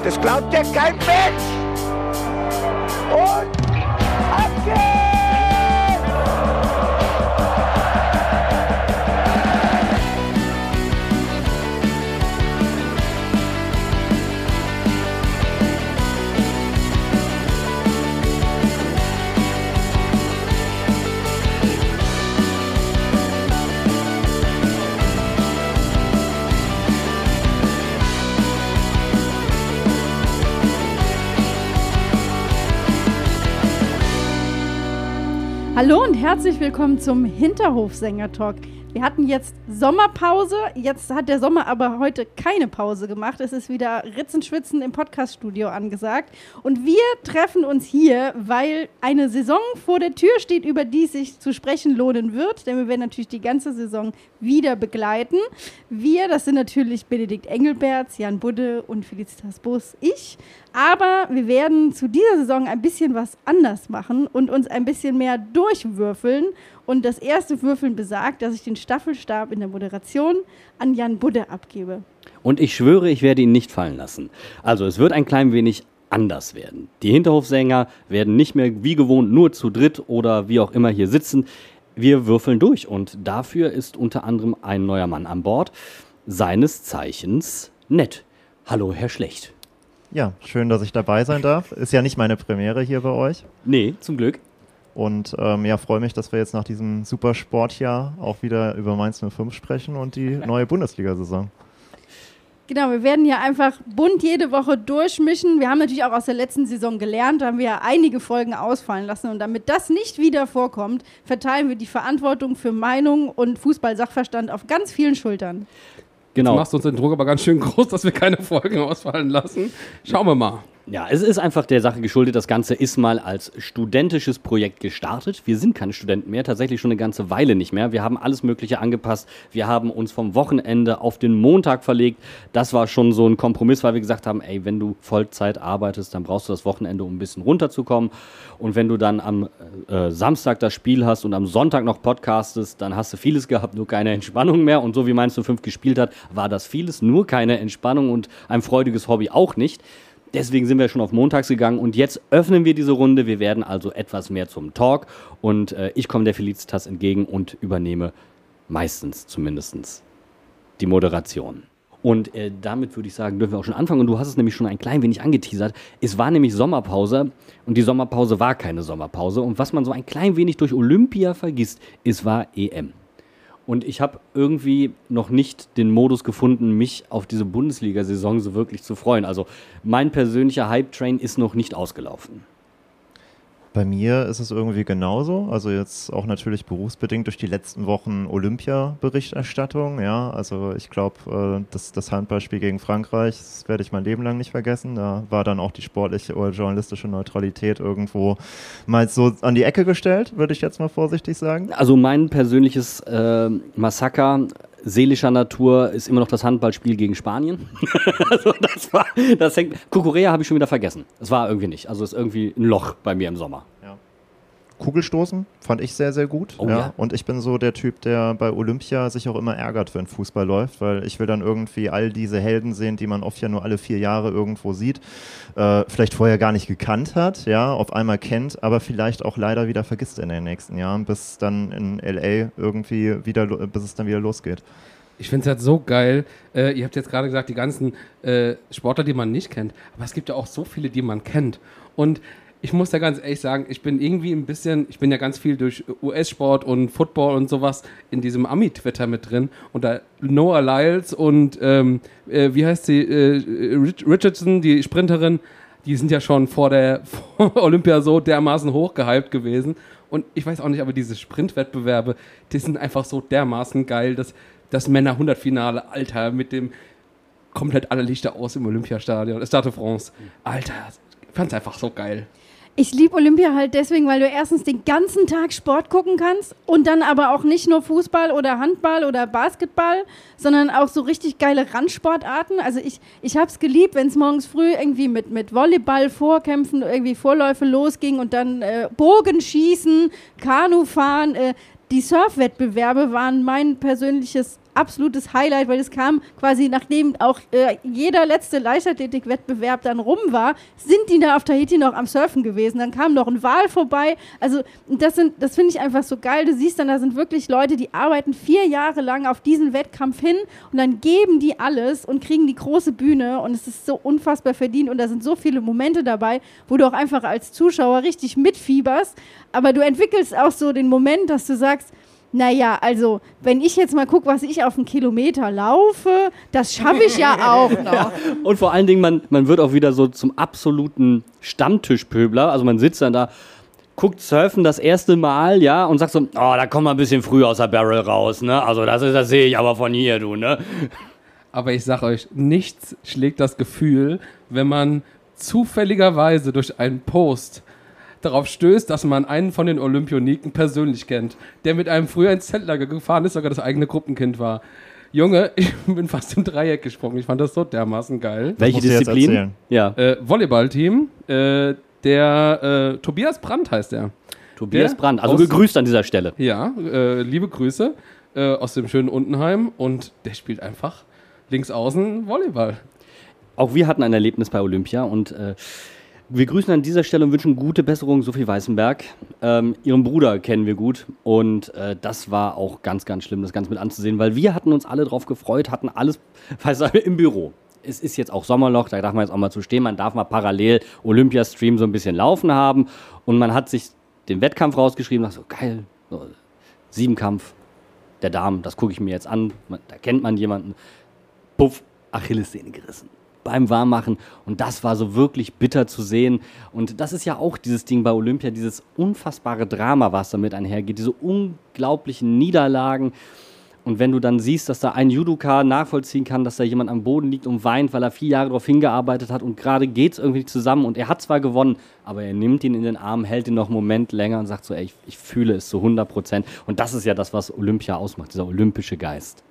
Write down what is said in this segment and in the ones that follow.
Das glaubt ja kein Mensch. Und ab geht's! Hallo und herzlich willkommen zum Hinterhofsänger-Talk. Wir hatten jetzt Sommerpause, jetzt hat der Sommer aber heute keine Pause gemacht. Es ist wieder Ritzenschwitzen im Podcaststudio angesagt. Und wir treffen uns hier, weil eine Saison vor der Tür steht, über die es sich zu sprechen lohnen wird. Denn wir werden natürlich die ganze Saison wieder begleiten. Wir, das sind natürlich Benedikt Engelberts, Jan Budde und Felicitas Bus, ich. Aber wir werden zu dieser Saison ein bisschen was anders machen und uns ein bisschen mehr durchwürfeln. Und das erste Würfeln besagt, dass ich den Staffelstab in der Moderation an Jan Budde abgebe. Und ich schwöre, ich werde ihn nicht fallen lassen. Also es wird ein klein wenig anders werden. Die Hinterhofsänger werden nicht mehr wie gewohnt nur zu dritt oder wie auch immer hier sitzen. Wir würfeln durch und dafür ist unter anderem ein neuer Mann an Bord, seines Zeichens Ned. Hallo, Herr Schlecht. Ja, schön, dass ich dabei sein darf. Ist ja nicht meine Premiere hier bei euch. Nee, zum Glück. Und freue mich, dass wir jetzt nach diesem super Sportjahr auch wieder über Mainz 05 sprechen und die neue Bundesliga-Saison. Genau, wir werden hier einfach bunt jede Woche durchmischen. Wir haben natürlich auch aus der letzten Saison gelernt, da haben wir ja einige Folgen ausfallen lassen. Und damit das nicht wieder vorkommt, verteilen wir die Verantwortung für Meinung und Fußball-Sachverstand auf ganz vielen Schultern. Genau. Jetzt machst du uns den Druck aber ganz schön groß, dass wir keine Folgen ausfallen lassen. Schauen wir mal. Ja, es ist einfach der Sache geschuldet, das Ganze ist mal als studentisches Projekt gestartet. Wir sind keine Studenten mehr, tatsächlich schon eine ganze Weile nicht mehr. Wir haben alles Mögliche angepasst. Wir haben uns vom Wochenende auf den Montag verlegt. Das war schon so ein Kompromiss, weil wir gesagt haben, ey, wenn du Vollzeit arbeitest, dann brauchst du das Wochenende, um ein bisschen runterzukommen. Und wenn du dann am Samstag das Spiel hast und am Sonntag noch podcastest, dann hast du vieles gehabt, nur keine Entspannung mehr. Und so wie Mainz 05 gespielt hat, war das vieles, nur keine Entspannung und ein freudiges Hobby auch nicht. Deswegen sind wir schon auf montags gegangen und jetzt öffnen wir diese Runde. Wir werden also etwas mehr zum Talk und ich komme der Felicitas entgegen und übernehme meistens zumindest die Moderation. Und damit würde ich sagen, dürfen wir auch schon anfangen. Und du hast es nämlich schon ein klein wenig angeteasert. Es war nämlich Sommerpause und die Sommerpause war keine Sommerpause. Und was man so ein klein wenig durch Olympia vergisst, es war EM. Und ich habe irgendwie noch nicht den Modus gefunden, mich auf diese Bundesliga-Saison so wirklich zu freuen. Also mein persönlicher Hype-Train ist noch nicht ausgelaufen. Bei mir ist es irgendwie genauso. Also jetzt auch natürlich berufsbedingt durch die letzten Wochen Olympia-Berichterstattung. Ja, also ich glaube, das Handballspiel gegen Frankreich, das werde ich mein Leben lang nicht vergessen. Da war dann auch die sportliche oder journalistische Neutralität irgendwo mal so an die Ecke gestellt, würde ich jetzt mal vorsichtig sagen. Also mein persönliches Massaker seelischer Natur ist immer noch das Handballspiel gegen Spanien. Also das hängt. Kukurea habe ich schon wieder vergessen. Es war irgendwie nicht. Also es ist irgendwie ein Loch bei mir im Sommer. Ja. Kugelstoßen fand ich sehr, sehr gut. Oh, ja. Und ich bin so der Typ, der bei Olympia sich auch immer ärgert, wenn Fußball läuft, weil ich will dann irgendwie all diese Helden sehen, die man oft ja nur alle 4 Jahre irgendwo sieht, vielleicht vorher gar nicht gekannt hat, ja, auf einmal kennt, aber vielleicht auch leider wieder vergisst in den nächsten Jahren, bis dann in L.A. irgendwie wieder, bis es dann wieder losgeht. Ich finde es halt so geil. Ihr habt jetzt gerade gesagt, die ganzen Sportler, die man nicht kennt, aber es gibt ja auch so viele, die man kennt. Und ich muss da ganz ehrlich sagen, ich bin ja ganz viel durch US-Sport und Football und sowas in diesem Ami-Twitter mit drin. Und da Noah Lyles und wie heißt sie, Richardson, die Sprinterin, die sind ja schon vor Olympia so dermaßen hochgehypt gewesen. Und ich weiß auch nicht, aber diese Sprintwettbewerbe, die sind einfach so dermaßen geil, dass das Männer-100-Finale, Alter, mit dem komplett alle Lichter aus im Olympiastadion, Stade de France. Alter, ich fand's einfach so geil. Ich liebe Olympia halt deswegen, weil du erstens den ganzen Tag Sport gucken kannst und dann aber auch nicht nur Fußball oder Handball oder Basketball, sondern auch so richtig geile Randsportarten. Also ich habe es geliebt, wenn es morgens früh irgendwie mit Volleyball, Vorkämpfen, irgendwie Vorläufe losging und dann Bogenschießen, Kanufahren. Die Surfwettbewerbe waren mein persönliches absolutes Highlight, weil es kam quasi, nachdem auch jeder letzte Leichtathletik-Wettbewerb dann rum war, sind die da auf Tahiti noch am Surfen gewesen. Dann kam noch ein Wal vorbei. Also das finde ich einfach so geil. Du siehst dann, da sind wirklich Leute, die arbeiten 4 Jahre lang auf diesen Wettkampf hin und dann geben die alles und kriegen die große Bühne und es ist so unfassbar verdient und da sind so viele Momente dabei, wo du auch einfach als Zuschauer richtig mitfieberst, aber du entwickelst auch so den Moment, dass du sagst, naja, also, wenn ich jetzt mal gucke, was ich auf einen Kilometer laufe, das schaffe ich ja auch noch. Ja. Und vor allen Dingen, man wird auch wieder so zum absoluten Stammtischpöbler. Also man sitzt dann da, guckt Surfen das erste Mal, ja, und sagt so, oh, da kommen wir ein bisschen früh aus der Barrel raus, ne? Also das sehe ich aber von hier, du, ne? Aber ich sag euch, nichts schlägt das Gefühl, wenn man zufälligerweise durch einen Post darauf stößt, dass man einen von den Olympioniken persönlich kennt, der mit einem früher ins Zeltlager gefahren ist, sogar das eigene Gruppenkind war. Junge, ich bin fast im Dreieck gesprungen. Ich fand das so dermaßen geil. Welche Disziplin? Ja. Volleyballteam. Der Tobias Brandt heißt er. Tobias Brandt, also gegrüßt an dieser Stelle. Ja, liebe Grüße aus dem schönen Untenheim. Und der spielt einfach links außen Volleyball. Auch wir hatten ein Erlebnis bei Olympia und wir grüßen an dieser Stelle und wünschen gute Besserung, Sophie Weißenberg. Ihren Bruder kennen wir gut und das war auch ganz, ganz schlimm, das Ganze mit anzusehen, weil wir hatten uns alle drauf gefreut, hatten alles im Büro. Es ist jetzt auch Sommerloch, da darf man jetzt auch mal zu stehen, man darf mal parallel Olympiastream so ein bisschen laufen haben und man hat sich den Wettkampf rausgeschrieben, dachte so geil, so, 7-Kampf der Damen, das gucke ich mir jetzt an, da kennt man jemanden, puff, Achillessehne gerissen. Beim Warmmachen und das war so wirklich bitter zu sehen und das ist ja auch dieses Ding bei Olympia, dieses unfassbare Drama, was damit einhergeht, diese unglaublichen Niederlagen und wenn du dann siehst, dass da ein Judoka nachvollziehen kann, dass da jemand am Boden liegt und weint, weil er 4 Jahre darauf hingearbeitet hat und gerade geht es irgendwie zusammen und er hat zwar gewonnen, aber er nimmt ihn in den Arm, hält ihn noch einen Moment länger und sagt so, ey, ich fühle es zu 100% und das ist ja das, was Olympia ausmacht, dieser olympische Geist.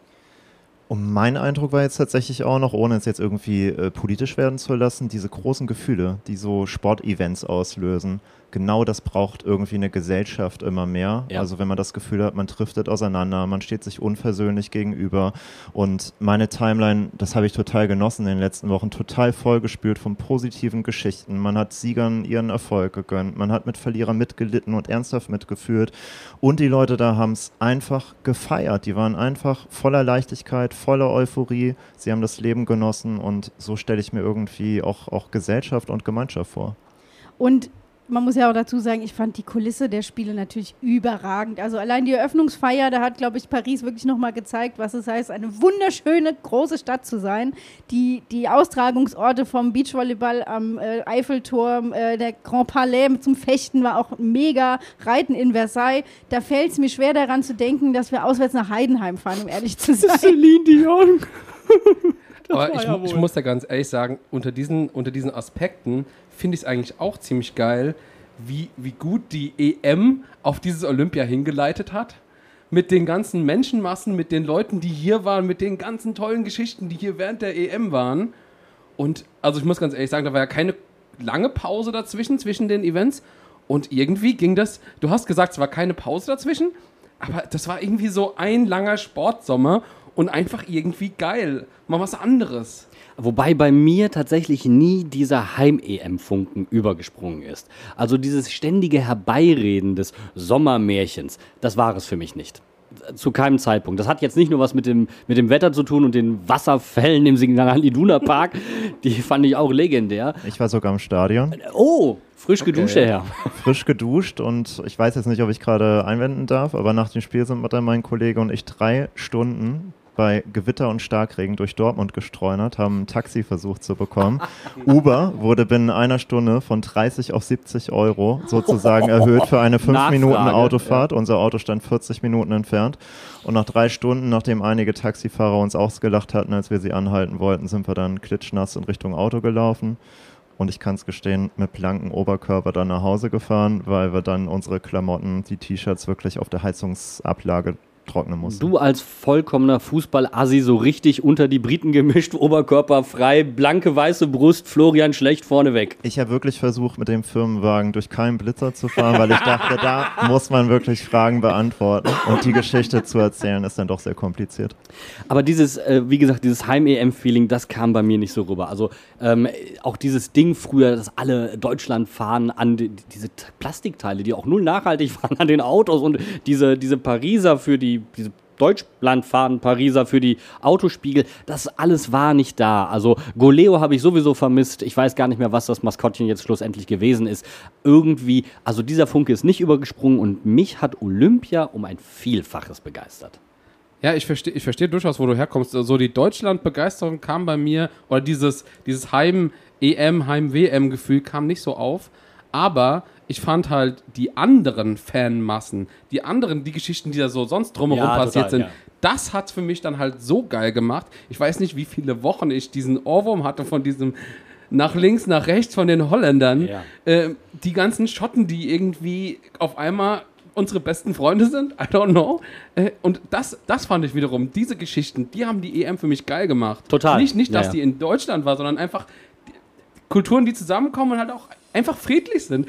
Und mein Eindruck war jetzt tatsächlich auch noch, ohne es jetzt irgendwie politisch werden zu lassen, diese großen Gefühle, die so Sportevents auslösen. Genau das braucht irgendwie eine Gesellschaft immer mehr. Ja. Also wenn man das Gefühl hat, man driftet auseinander, man steht sich unversöhnlich gegenüber. Und meine Timeline, das habe ich total genossen in den letzten Wochen, total vollgespült von positiven Geschichten. Man hat Siegern ihren Erfolg gegönnt, man hat mit Verlierern mitgelitten und ernsthaft mitgefühlt. Und die Leute da haben es einfach gefeiert. Die waren einfach voller Leichtigkeit, voller Euphorie. Sie haben das Leben genossen und so stelle ich mir irgendwie auch Gesellschaft und Gemeinschaft vor. Und man muss ja auch dazu sagen, ich fand die Kulisse der Spiele natürlich überragend. Also allein die Eröffnungsfeier, da hat, glaube ich, Paris wirklich nochmal gezeigt, was es heißt, eine wunderschöne, große Stadt zu sein. Die Austragungsorte vom Beachvolleyball am Eiffelturm, der Grand Palais zum Fechten war auch mega. Reiten in Versailles. Da fällt es mir schwer daran zu denken, dass wir auswärts nach Heidenheim fahren, um ehrlich zu sein. Celine Dion. Aber ich muss da ganz ehrlich sagen, unter diesen Aspekten finde ich es eigentlich auch ziemlich geil, wie gut die EM auf dieses Olympia hingeleitet hat. Mit den ganzen Menschenmassen, mit den Leuten, die hier waren, mit den ganzen tollen Geschichten, die hier während der EM waren. Und also ich muss ganz ehrlich sagen, da war ja keine lange Pause zwischen den Events. Und irgendwie ging das, du hast gesagt, es war keine Pause dazwischen, aber das war irgendwie so ein langer Sportsommer und einfach irgendwie geil. Mal was anderes. Wobei bei mir tatsächlich nie dieser Heim-EM-Funken übergesprungen ist. Also dieses ständige Herbeireden des Sommermärchens, das war es für mich nicht. Zu keinem Zeitpunkt. Das hat jetzt nicht nur was mit dem Wetter zu tun und den Wasserfällen im Signal Iduna Park. Die fand ich auch legendär. Ich war sogar im Stadion. Oh, frisch geduscht, Herr. Frisch geduscht und ich weiß jetzt nicht, ob ich gerade einwenden darf, aber nach dem Spiel sind dann mein Kollege und ich 3 Stunden bei Gewitter und Starkregen durch Dortmund gestreunert, haben ein Taxi versucht zu bekommen. Uber wurde binnen einer Stunde von 30 auf 70 Euro sozusagen erhöht für eine 5 Minuten Autofahrt. Ja. Unser Auto stand 40 Minuten entfernt. Und nach 3 Stunden, nachdem einige Taxifahrer uns ausgelacht hatten, als wir sie anhalten wollten, sind wir dann klitschnass in Richtung Auto gelaufen. Und ich kann es gestehen, mit blankem Oberkörper dann nach Hause gefahren, weil wir dann unsere Klamotten, die T-Shirts wirklich auf der Heizungsablage trocknen musste. Du als vollkommener Fußball-Assi, so richtig unter die Briten gemischt, Oberkörper frei, blanke weiße Brust, Florian Schlecht vorneweg. Ich habe wirklich versucht, mit dem Firmenwagen durch keinen Blitzer zu fahren, weil ich dachte, da muss man wirklich Fragen beantworten. Und die Geschichte zu erzählen ist dann doch sehr kompliziert. Aber dieses, wie gesagt, dieses Heim-EM-Feeling, das kam bei mir nicht so rüber. Also auch dieses Ding früher, dass alle Deutschland-Fahnen an diese Plastikteile, die auch null nachhaltig waren, an den Autos und diese Pariser diese Deutschlandfahnen Pariser für die Autospiegel, das alles war nicht da. Also Goleo habe ich sowieso vermisst. Ich weiß gar nicht mehr, was das Maskottchen jetzt schlussendlich gewesen ist. Irgendwie, also dieser Funke ist nicht übergesprungen und mich hat Olympia um ein Vielfaches begeistert. Ja, ich verstehe durchaus, wo du herkommst. So die Deutschland-Begeisterung kam bei mir, oder dieses Heim-EM, Heim-WM-Gefühl kam nicht so auf. Aber ich fand halt die anderen Fanmassen, die Geschichten, die da so sonst drumherum passiert sind, das hat für mich dann halt so geil gemacht. Ich weiß nicht, wie viele Wochen ich diesen Ohrwurm hatte von diesem nach links, nach rechts von den Holländern. Ja. Die ganzen Schotten, die irgendwie auf einmal unsere besten Freunde sind, I don't know. Und das fand ich wiederum, diese Geschichten, die haben die EM für mich geil gemacht. Total. Nicht dass die in Deutschland war, sondern einfach Kulturen, die zusammenkommen und halt auch einfach friedlich sind.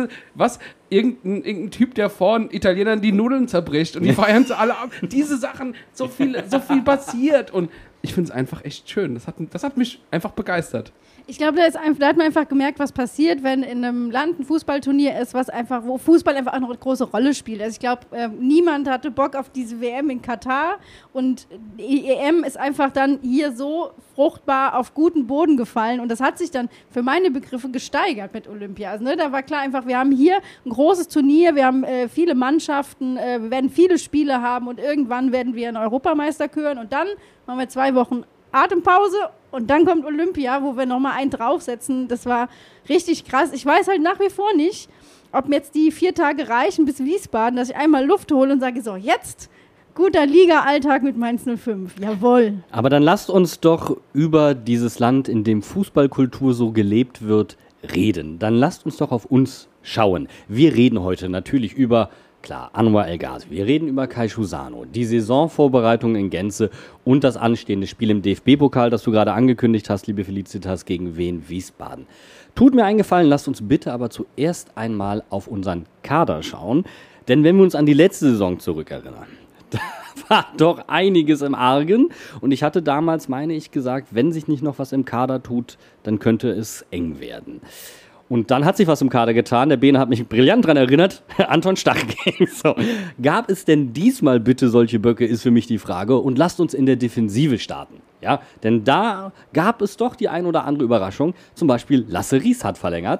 Irgendein Typ, der vor Italienern die Nudeln zerbricht und die feiern sie alle ab. Diese Sachen, so viel passiert. Und ich finde es einfach echt schön. Das hat mich einfach begeistert. Ich glaube, da hat man einfach gemerkt, was passiert, wenn in einem Land ein Fußballturnier ist, wo Fußball einfach auch noch eine große Rolle spielt. Also ich glaube, niemand hatte Bock auf diese WM in Katar und die EM ist einfach dann hier so fruchtbar auf guten Boden gefallen und das hat sich dann für meine Begriffe gesteigert mit Olympia. Also, da war klar einfach, wir haben hier ein großes Turnier, wir haben viele Mannschaften, wir werden viele Spiele haben und irgendwann werden wir einen Europameister küren und dann machen wir 2 Wochen Atempause und dann kommt Olympia, wo wir nochmal einen draufsetzen. Das war richtig krass. Ich weiß halt nach wie vor nicht, ob mir jetzt die 4 Tage reichen bis Wiesbaden, dass ich einmal Luft hole und sage, so, jetzt guter Liga-Alltag mit Mainz 05. Jawohl. Aber dann lasst uns doch über dieses Land, in dem Fußballkultur so gelebt wird, reden. Dann lasst uns doch auf uns schauen. Wir reden heute natürlich über Anwar El Ghazi. Wir reden über Kai Schusano, die Saisonvorbereitung in Gänze und das anstehende Spiel im DFB-Pokal, das du gerade angekündigt hast, liebe Felicitas, gegen Wien Wiesbaden. Tut mir einen Gefallen, lasst uns bitte aber zuerst einmal auf unseren Kader schauen, denn wenn wir uns an die letzte Saison zurückerinnern, da war doch einiges im Argen und ich hatte damals, meine ich, gesagt, wenn sich nicht noch was im Kader tut, dann könnte es eng werden. Und dann hat sich was im Kader getan. Der Bene hat mich brillant daran erinnert. Anton Stach-Gang. So. Gab es denn diesmal bitte solche Böcke, ist für mich die Frage. Und lasst uns in der Defensive starten. Ja, denn da gab es doch die ein oder andere Überraschung. Zum Beispiel Lasse Ries hat verlängert.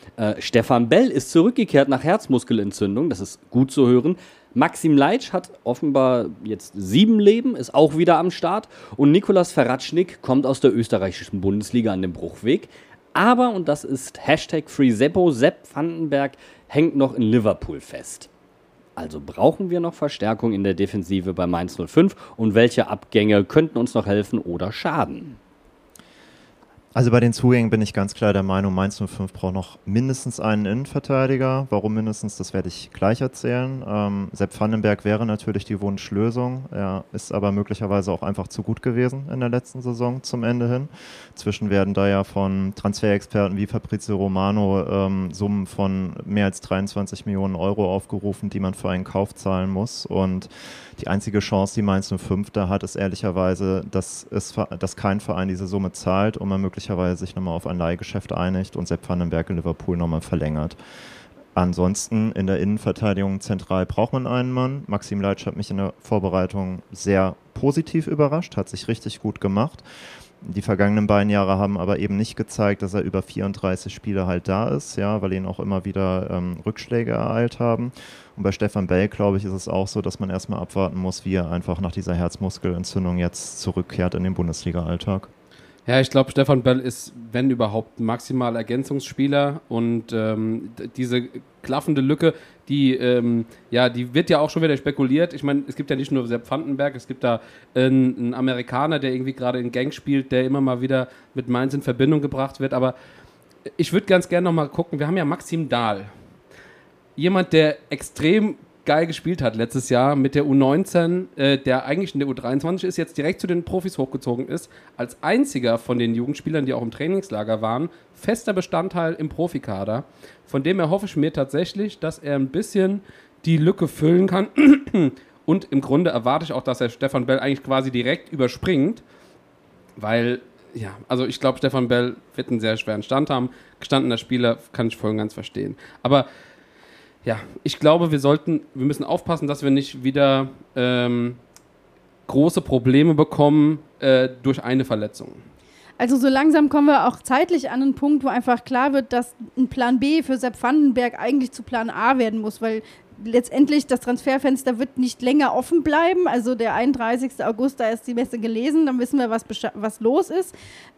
Stefan Bell ist zurückgekehrt nach Herzmuskelentzündung. Das ist gut zu hören. Maxim Leitsch hat offenbar jetzt 7 Leben, ist auch wieder am Start. Und Nikolas Feratschnik kommt aus der österreichischen Bundesliga an dem Bruchweg. Aber, und das ist #FreeSeppo, Sepp Vandenberg hängt noch in Liverpool fest. Also brauchen wir noch Verstärkung in der Defensive bei Mainz 05 und welche Abgänge könnten uns noch helfen oder schaden? Also bei den Zugängen bin ich ganz klar der Meinung, Mainz 05 braucht noch mindestens einen Innenverteidiger. Warum mindestens, das werde ich gleich erzählen. Sepp Vandenberg wäre natürlich die Wunschlösung. Er ist aber möglicherweise auch einfach zu gut gewesen in der letzten Saison zum Ende hin. Inzwischen werden da ja von Transferexperten wie Fabrizio Romano Summen von mehr als 23 Millionen Euro aufgerufen, die man für einen Kauf zahlen muss. Und die einzige Chance, die Mainz 05 da hat, ist ehrlicherweise, dass kein Verein diese Summe zahlt und man möglicherweise sich nochmal auf ein Leihgeschäft einigt und Sepp Vandenberg in Liverpool nochmal verlängert. Ansonsten in der Innenverteidigung zentral braucht man einen Mann. Maxim Leitsch hat mich in der Vorbereitung sehr positiv überrascht, hat sich richtig gut gemacht. Die vergangenen beiden Jahre haben aber eben nicht gezeigt, dass er über 34 Spiele halt da ist, ja, weil ihn auch immer wieder Rückschläge ereilt haben. Und bei Stefan Bell, glaube ich, ist es auch so, dass man erstmal abwarten muss, wie er einfach nach dieser Herzmuskelentzündung jetzt zurückkehrt in den Bundesliga-Alltag. Ja, ich glaube, Stefan Bell ist, wenn überhaupt, maximal Ergänzungsspieler und diese klaffende Lücke, die wird ja auch schon wieder spekuliert. Ich meine, es gibt ja nicht nur Sepp Vandenberg, es gibt da einen Amerikaner, der irgendwie gerade in Gang spielt, der immer mal wieder mit Mainz in Verbindung gebracht wird, aber ich würde ganz gerne nochmal gucken, wir haben ja Maxim Dahl. Jemand, der extrem geil gespielt hat letztes Jahr mit der U19, der eigentlich in der U23 ist, jetzt direkt zu den Profis hochgezogen ist, als einziger von den Jugendspielern, die auch im Trainingslager waren, fester Bestandteil im Profikader. Von dem her hoffe ich mir tatsächlich, dass er ein bisschen die Lücke füllen kann. Und im Grunde erwarte ich auch, dass er Stefan Bell eigentlich quasi direkt überspringt, weil, ja, also ich glaube, Stefan Bell wird einen sehr schweren Stand haben. Gestandener Spieler, kann ich voll und ganz verstehen. Aber ja, ich glaube, wir müssen aufpassen, dass wir nicht wieder große Probleme bekommen durch eine Verletzung. Also so langsam kommen wir auch zeitlich an einen Punkt, wo einfach klar wird, dass ein Plan B für Sepp Vandenberg eigentlich zu Plan A werden muss, weil letztendlich das Transferfenster wird nicht länger offen bleiben. Also der 31. August, da ist die Messe gelesen, dann wissen wir, was los ist.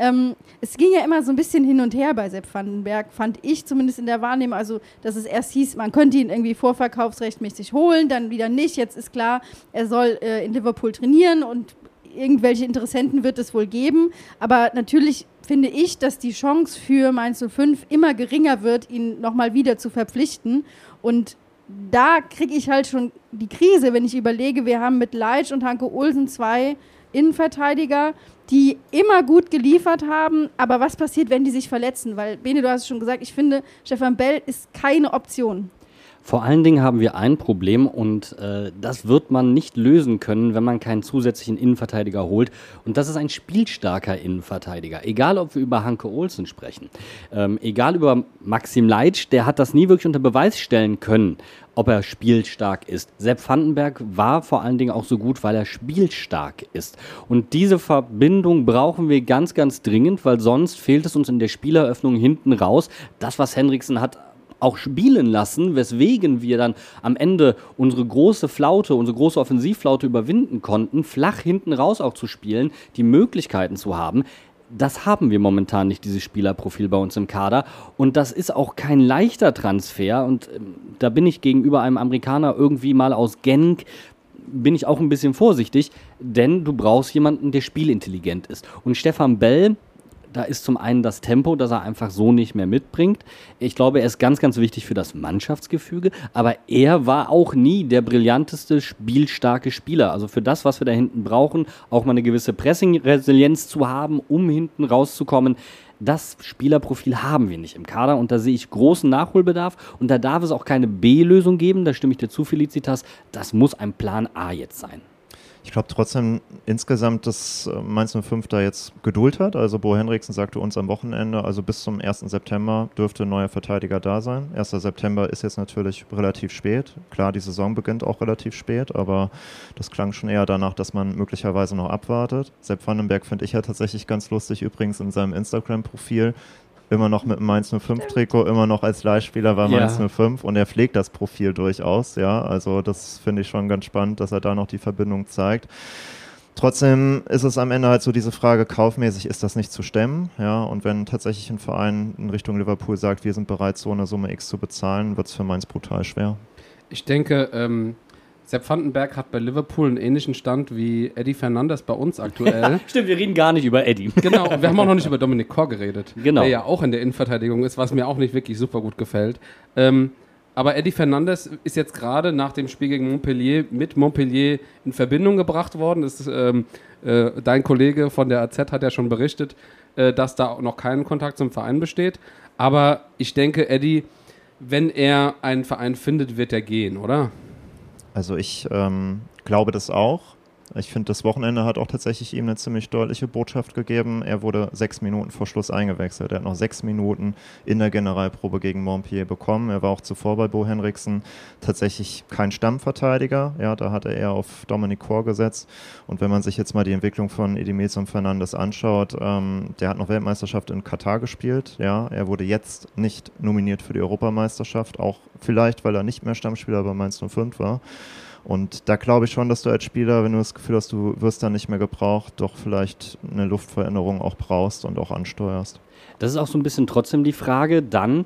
Es ging ja immer so ein bisschen hin und her bei Sepp Vandenberg, fand ich zumindest in der Wahrnehmung. Also, dass es erst hieß, man könnte ihn irgendwie vorverkaufsrechtmäßig holen, dann wieder nicht. Jetzt ist klar, er soll in Liverpool trainieren und irgendwelche Interessenten wird es wohl geben. Aber natürlich finde ich, dass die Chance für Mainz 05 immer geringer wird, ihn nochmal wieder zu verpflichten. Und da kriege ich halt schon die Krise, wenn ich überlege, wir haben mit Leitsch und Hanke Olsen 2 Innenverteidiger, die immer gut geliefert haben, aber was passiert, wenn die sich verletzen? Weil, Bene, du hast es schon gesagt, ich finde, Stefan Bell ist keine Option. Vor allen Dingen haben wir ein Problem und das wird man nicht lösen können, wenn man keinen zusätzlichen Innenverteidiger holt. Und das ist ein spielstarker Innenverteidiger. Egal, ob wir über Hanke Olsen sprechen, egal über Maxim Leitsch, der hat das nie wirklich unter Beweis stellen können, ob er spielstark ist. Sepp Vandenberg war vor allen Dingen auch so gut, weil er spielstark ist. Und diese Verbindung brauchen wir ganz, ganz dringend, weil sonst fehlt es uns in der Spieleröffnung hinten raus. Das, was Henriksen hat auch spielen lassen, weswegen wir dann am Ende unsere große Offensivflaute überwinden konnten, flach hinten raus auch zu spielen, die Möglichkeiten zu haben. Das haben wir momentan nicht, dieses Spielerprofil bei uns im Kader. Und das ist auch kein leichter Transfer. Und da bin ich gegenüber einem Amerikaner irgendwie mal aus Genk, bin ich auch ein bisschen vorsichtig, denn du brauchst jemanden, der spielintelligent ist. Und Stefan Bell, da ist zum einen das Tempo, das er einfach so nicht mehr mitbringt. Ich glaube, er ist ganz, ganz wichtig für das Mannschaftsgefüge, aber er war auch nie der brillanteste, spielstarke Spieler. Also für das, was wir da hinten brauchen, auch mal eine gewisse Pressing-Resilienz zu haben, um hinten rauszukommen, das Spielerprofil haben wir nicht im Kader und da sehe ich großen Nachholbedarf und da darf es auch keine B-Lösung geben, da stimme ich dir zu, Felicitas, das muss ein Plan A jetzt sein. Ich glaube trotzdem insgesamt, dass Mainz 05 da jetzt Geduld hat. Also Bo Henriksen sagte uns am Wochenende, also bis zum 1. September dürfte ein neuer Verteidiger da sein. 1. September ist jetzt natürlich relativ spät. Klar, die Saison beginnt auch relativ spät, aber das klang schon eher danach, dass man möglicherweise noch abwartet. Sepp Vandenberg finde ich ja tatsächlich ganz lustig, übrigens in seinem Instagram-Profil. Immer noch mit dem Mainz 05-Trikot, immer noch als Leihspieler bei Mainz 05 und er pflegt das Profil durchaus, ja, also das finde ich schon ganz spannend, dass er da noch die Verbindung zeigt. Trotzdem ist es am Ende halt so diese Frage, kaufmäßig ist das nicht zu stemmen, ja, und wenn tatsächlich ein Verein in Richtung Liverpool sagt, wir sind bereit, so eine Summe X zu bezahlen, wird es für Mainz brutal schwer. Ich denke, Sepp Vandenberg hat bei Liverpool einen ähnlichen Stand wie Eddie Fernandes bei uns aktuell. Ja, stimmt, wir reden gar nicht über Eddie. Genau, und wir haben auch noch nicht über Dominic Kor geredet, genau, der ja auch in der Innenverteidigung ist, was mir auch nicht wirklich super gut gefällt. Aber Eddie Fernandes ist jetzt gerade nach dem Spiel gegen Montpellier mit Montpellier in Verbindung gebracht worden. Das ist, dein Kollege von der AZ hat ja schon berichtet, dass da noch kein Kontakt zum Verein besteht. Aber ich denke, Eddie, wenn er einen Verein findet, wird er gehen, oder? Also ich glaube das auch. Ich finde, das Wochenende hat auch tatsächlich ihm eine ziemlich deutliche Botschaft gegeben. Er wurde 6 Minuten vor Schluss eingewechselt. Er hat noch 6 Minuten in der Generalprobe gegen Montpellier bekommen. Er war auch zuvor bei Bo Henriksen tatsächlich kein Stammverteidiger. Ja, da hat er eher auf Dominic Kor gesetzt. Und wenn man sich jetzt mal die Entwicklung von Edimilson Fernandes anschaut, der hat noch Weltmeisterschaft in Katar gespielt. Ja, er wurde jetzt nicht nominiert für die Europameisterschaft, auch vielleicht, weil er nicht mehr Stammspieler bei Mainz 05 war. Und da glaube ich schon, dass du als Spieler, wenn du das Gefühl hast, du wirst dann nicht mehr gebraucht, doch vielleicht eine Luftveränderung auch brauchst und auch ansteuerst. Das ist auch so ein bisschen trotzdem die Frage dann,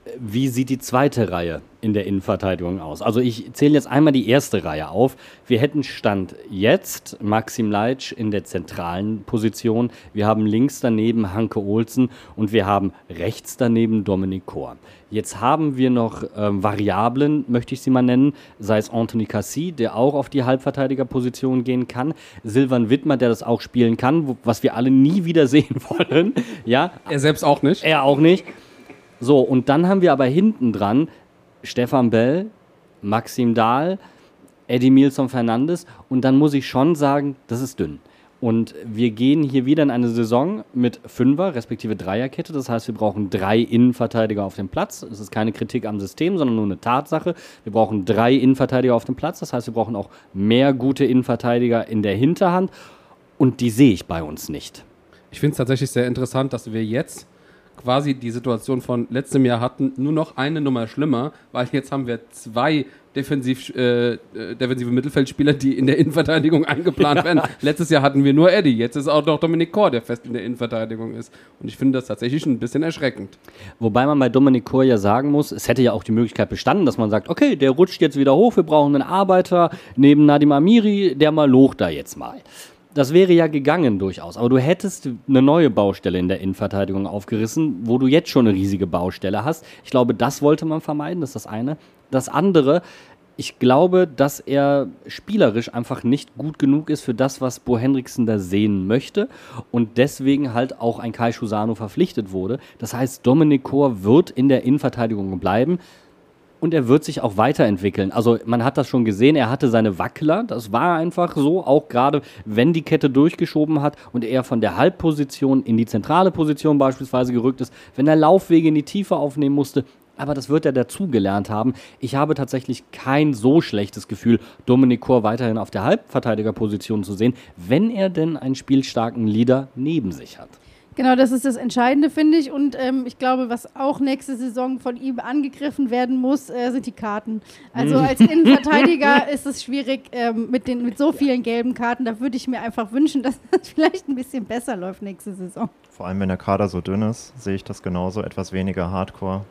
wie sieht die zweite Reihe in der Innenverteidigung aus? Also ich zähle jetzt einmal die erste Reihe auf. Wir hätten Stand jetzt Maxim Leitsch in der zentralen Position. Wir haben links daneben Hanke Olsen und wir haben rechts daneben Dominik Kor. Jetzt haben wir noch Variablen, möchte ich sie mal nennen, sei es Anthony Cassis, der auch auf die Halbverteidigerposition gehen kann, Silvan Wittmer, der das auch spielen kann, was wir alle nie wieder sehen wollen. Ja, Er selbst auch nicht. er auch nicht. So, und dann haben wir aber hinten dran Stefan Bell, Maxim Dahl, Eddie Milson-Fernandes und dann muss ich schon sagen, das ist dünn. Und wir gehen hier wieder in eine Saison mit Fünfer, respektive Dreierkette. Das heißt, wir brauchen 3 Innenverteidiger auf dem Platz. Es ist keine Kritik am System, sondern nur eine Tatsache. Wir brauchen 3 Innenverteidiger auf dem Platz. Das heißt, wir brauchen auch mehr gute Innenverteidiger in der Hinterhand. Und die sehe ich bei uns nicht. Ich finde es tatsächlich sehr interessant, dass wir jetzt quasi die Situation von letztem Jahr hatten, nur noch eine Nummer schlimmer, weil jetzt haben wir 2 defensive Mittelfeldspieler, die in der Innenverteidigung eingeplant werden. Letztes Jahr hatten wir nur Eddie, jetzt ist auch noch Dominik Kor, der fest in der Innenverteidigung ist. Und ich finde das tatsächlich ein bisschen erschreckend. Wobei man bei Dominik Kor ja sagen muss, es hätte ja auch die Möglichkeit bestanden, dass man sagt, okay, der rutscht jetzt wieder hoch, wir brauchen einen Arbeiter neben Nadim Amiri, der mal locht da jetzt mal. Das wäre ja gegangen durchaus, aber du hättest eine neue Baustelle in der Innenverteidigung aufgerissen, wo du jetzt schon eine riesige Baustelle hast. Ich glaube, das wollte man vermeiden, das ist das eine. Das andere, ich glaube, dass er spielerisch einfach nicht gut genug ist für das, was Bo Henriksen da sehen möchte und deswegen halt auch ein Kai Schusano verpflichtet wurde. Das heißt, Dominik Kor wird in der Innenverteidigung bleiben. Und er wird sich auch weiterentwickeln. Also man hat das schon gesehen, er hatte seine Wackler, das war einfach so, auch gerade wenn die Kette durchgeschoben hat und er von der Halbposition in die zentrale Position beispielsweise gerückt ist, wenn er Laufwege in die Tiefe aufnehmen musste. Aber das wird er dazugelernt haben. Ich habe tatsächlich kein so schlechtes Gefühl, Dominik Kor weiterhin auf der Halbverteidigerposition zu sehen, wenn er denn einen spielstarken Leader neben sich hat. Genau, das ist das Entscheidende, finde ich. Und ich glaube, was auch nächste Saison von ihm angegriffen werden muss, sind die Karten. Also als Innenverteidiger ist es schwierig mit so vielen gelben Karten. Da würde ich mir einfach wünschen, dass das vielleicht ein bisschen besser läuft nächste Saison. Vor allem, wenn der Kader so dünn ist, sehe ich das genauso. Etwas weniger Hardcore,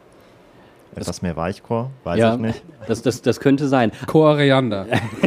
etwas mehr Weichcore, weiß ich nicht. Das könnte sein. Koriander.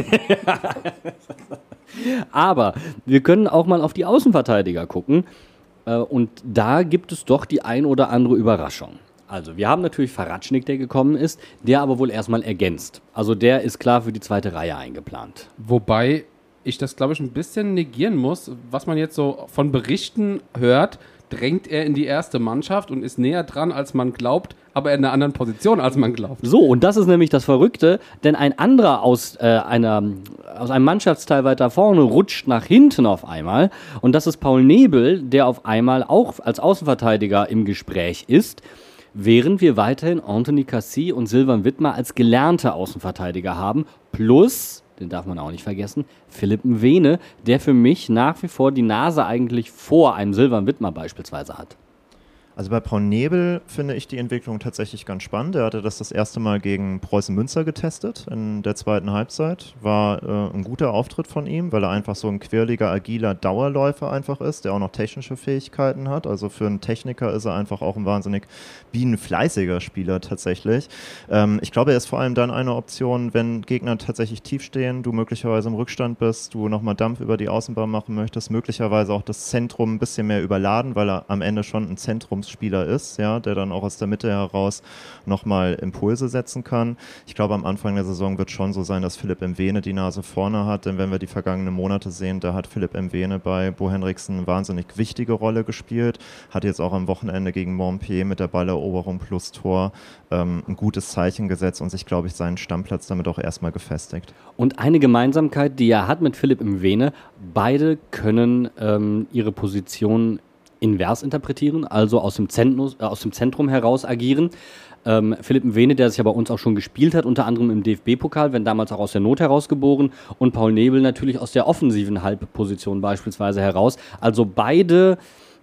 Aber wir können auch mal auf die Außenverteidiger gucken. Und da gibt es doch die ein oder andere Überraschung. Also wir haben natürlich Faratschnik, der gekommen ist, der aber wohl erstmal ergänzt. Also der ist klar für die zweite Reihe eingeplant. Wobei ich das, glaube ich, ein bisschen negieren muss. Was man jetzt so von Berichten hört, drängt er in die erste Mannschaft und ist näher dran, als man glaubt, aber in einer anderen Position, als man glaubt. So, und das ist nämlich das Verrückte, denn ein anderer aus einem Mannschaftsteil weiter vorne rutscht nach hinten auf einmal und das ist Paul Nebel, der auf einmal auch als Außenverteidiger im Gespräch ist, während wir weiterhin Anthony Cassis und Silvan Wittmer als gelernte Außenverteidiger haben, plus, den darf man auch nicht vergessen, Philipp Mwene, der für mich nach wie vor die Nase eigentlich vor einem Silvan Wittmer beispielsweise hat. Also bei Paul Nebel finde ich die Entwicklung tatsächlich ganz spannend. Er hatte das erste Mal gegen Preußen Münster getestet in der zweiten Halbzeit. War ein guter Auftritt von ihm, weil er einfach so ein quirliger, agiler Dauerläufer einfach ist, der auch noch technische Fähigkeiten hat. Also für einen Techniker ist er einfach auch ein wahnsinnig bienenfleißiger Spieler tatsächlich. Ich glaube, er ist vor allem dann eine Option, wenn Gegner tatsächlich tief stehen, du möglicherweise im Rückstand bist, du nochmal Dampf über die Außenbahn machen möchtest, möglicherweise auch das Zentrum ein bisschen mehr überladen, weil er am Ende schon ein Zentrumsspieler ist, ja, der dann auch aus der Mitte heraus nochmal Impulse setzen kann. Ich glaube, am Anfang der Saison wird schon so sein, dass Philipp Mwene die Nase vorne hat, denn wenn wir die vergangenen Monate sehen, da hat Philipp Mwene bei Bo Henriksen eine wahnsinnig wichtige Rolle gespielt, hat jetzt auch am Wochenende gegen Montpellier mit der Balleroberung plus Tor ein gutes Zeichen gesetzt und sich, glaube ich, seinen Stammplatz damit auch erstmal gefestigt. Und eine Gemeinsamkeit, die er hat mit Philipp Mwene, beide können ihre Position invers interpretieren, also aus dem Zentrum heraus agieren. Philipp Mwene, der es ja bei uns auch schon gespielt hat, unter anderem im DFB-Pokal, wenn damals auch aus der Not herausgeboren, und Paul Nebel natürlich aus der offensiven Halbposition beispielsweise heraus. Also beide,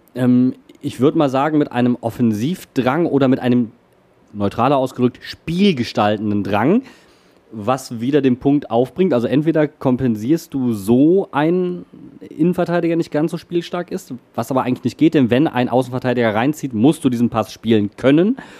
ich würde mal sagen, mit einem Offensivdrang oder mit einem, neutraler ausgedrückt, spielgestaltenden Drang, was wieder den Punkt aufbringt. Also entweder kompensierst du so einen Innenverteidiger nicht ganz so spielstark ist, was aber eigentlich nicht geht, denn wenn ein Außenverteidiger reinzieht, musst du diesen Pass spielen können.